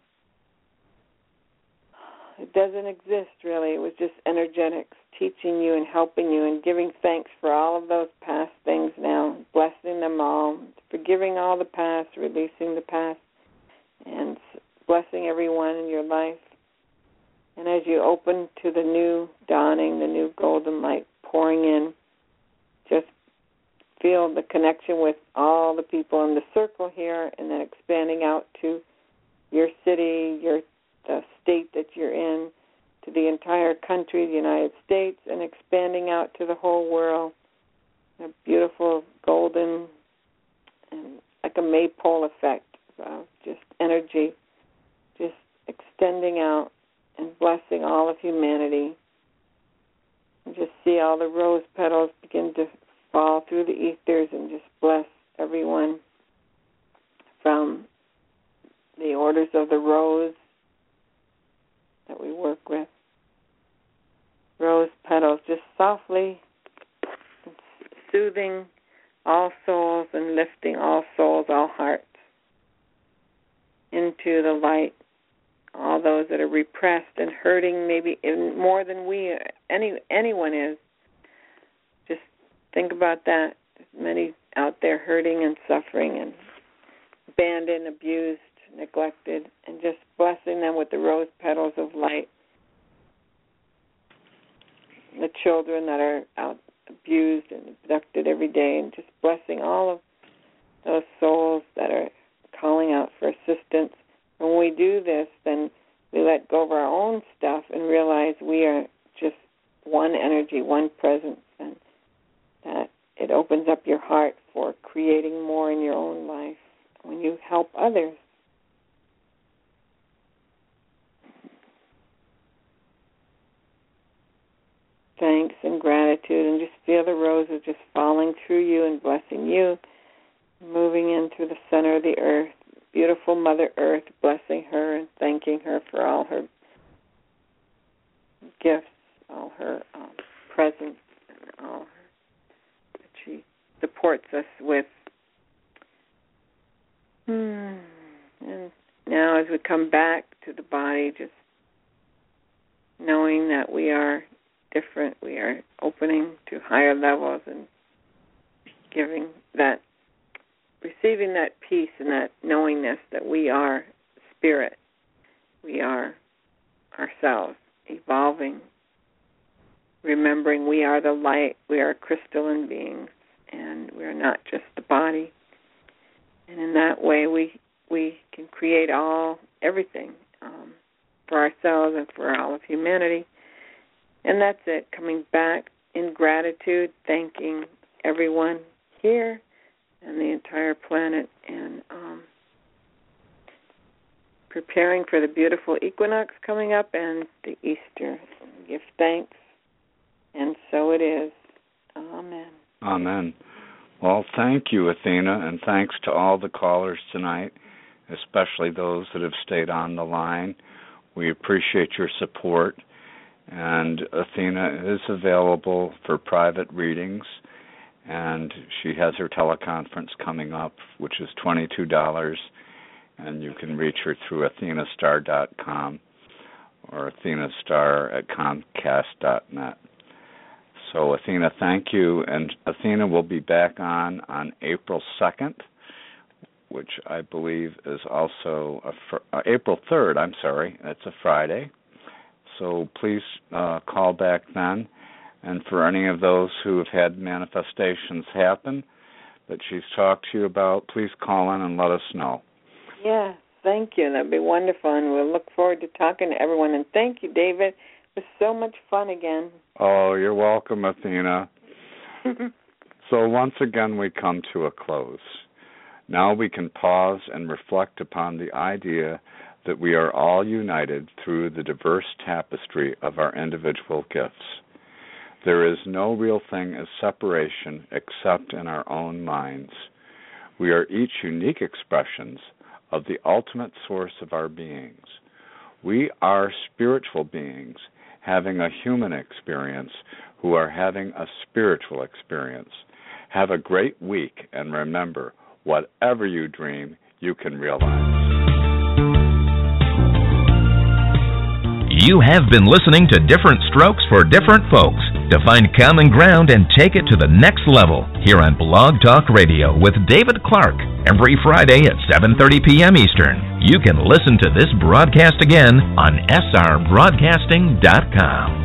It doesn't exist, really. It was just energetics teaching you and helping you and giving thanks for all of those past things now, blessing them all, forgiving all the past, releasing the past, and blessing everyone in your life. And as you open to the new dawning, the new golden light pouring in, just feel the connection with all the people in the circle here, and then expanding out to your city, your the state that you're in, to the entire country, the United States, and expanding out to the whole world. A beautiful golden, and like a maypole effect of just energy, just extending out and blessing all of humanity. And just see all the rose petals begin to fall through the ethers and just bless everyone from the orders of the rose that we work with. Rose petals just softly soothing all souls and lifting all souls, all hearts into the light. All those that are repressed and hurting, maybe even more than we, any anyone is. Just think about that. There's many out there hurting and suffering and abandoned, abused, neglected, and just blessing them with the rose petals of light. The children that are out abused and abducted every day, and just blessing all of those souls that are calling out for assistance. When we do this, then we let go of our own stuff and realize we are just one energy, one presence, and that it opens up your heart for creating more in your own life when you help others. Thanks and gratitude, and just feel the roses just falling through you and blessing you, moving in through the center of the earth. Beautiful Mother Earth, blessing her and thanking her for all her gifts, all her um, presence, and all that she supports us with. Hmm. And now as we come back to the body, just knowing that we are different, we are opening to higher levels and giving that, receiving that peace and that knowingness that we are spirit, we are ourselves, evolving, remembering we are the light, we are crystalline beings, and we are not just the body. And in that way, we we can create all, everything um, for ourselves and for all of humanity. And that's it, coming back in gratitude, thanking everyone here and the entire planet, and um, preparing for the beautiful equinox coming up and the Easter. Give thanks, and so it is. Amen. Amen. Well, thank you, Athena, and thanks to all the callers tonight, especially those that have stayed on the line. We appreciate your support, and Athena is available for private readings, and she has her teleconference coming up, which is twenty-two dollars, and you can reach her through athena star dot com or athenastar at comcast dot net. So, Athena, thank you. And Athena will be back on on April second, which I believe is also a fr- uh, April third, I'm sorry. That's a Friday. So please uh, call back then. And for any of those who have had manifestations happen that she's talked to you about, please call in and let us know. Yeah, thank you. That'd be wonderful. And we'll look forward to talking to everyone. And thank you, David. It was so much fun again. Oh, you're welcome, Athena. So once again, we come to a close. Now we can pause and reflect upon the idea that we are all united through the diverse tapestry of our individual gifts. There is no real thing as separation except in our own minds. We are each unique expressions of the ultimate source of our beings. We are spiritual beings having a human experience who are having a spiritual experience. Have a great week, and remember, whatever you dream, you can realize. You have been listening to Different Strokes for Different Folks. To find common ground and take it to the next level, here on Blog Talk Radio with David Clark, every Friday at seven thirty p.m. Eastern. You can listen to this broadcast again on s r broadcasting dot com.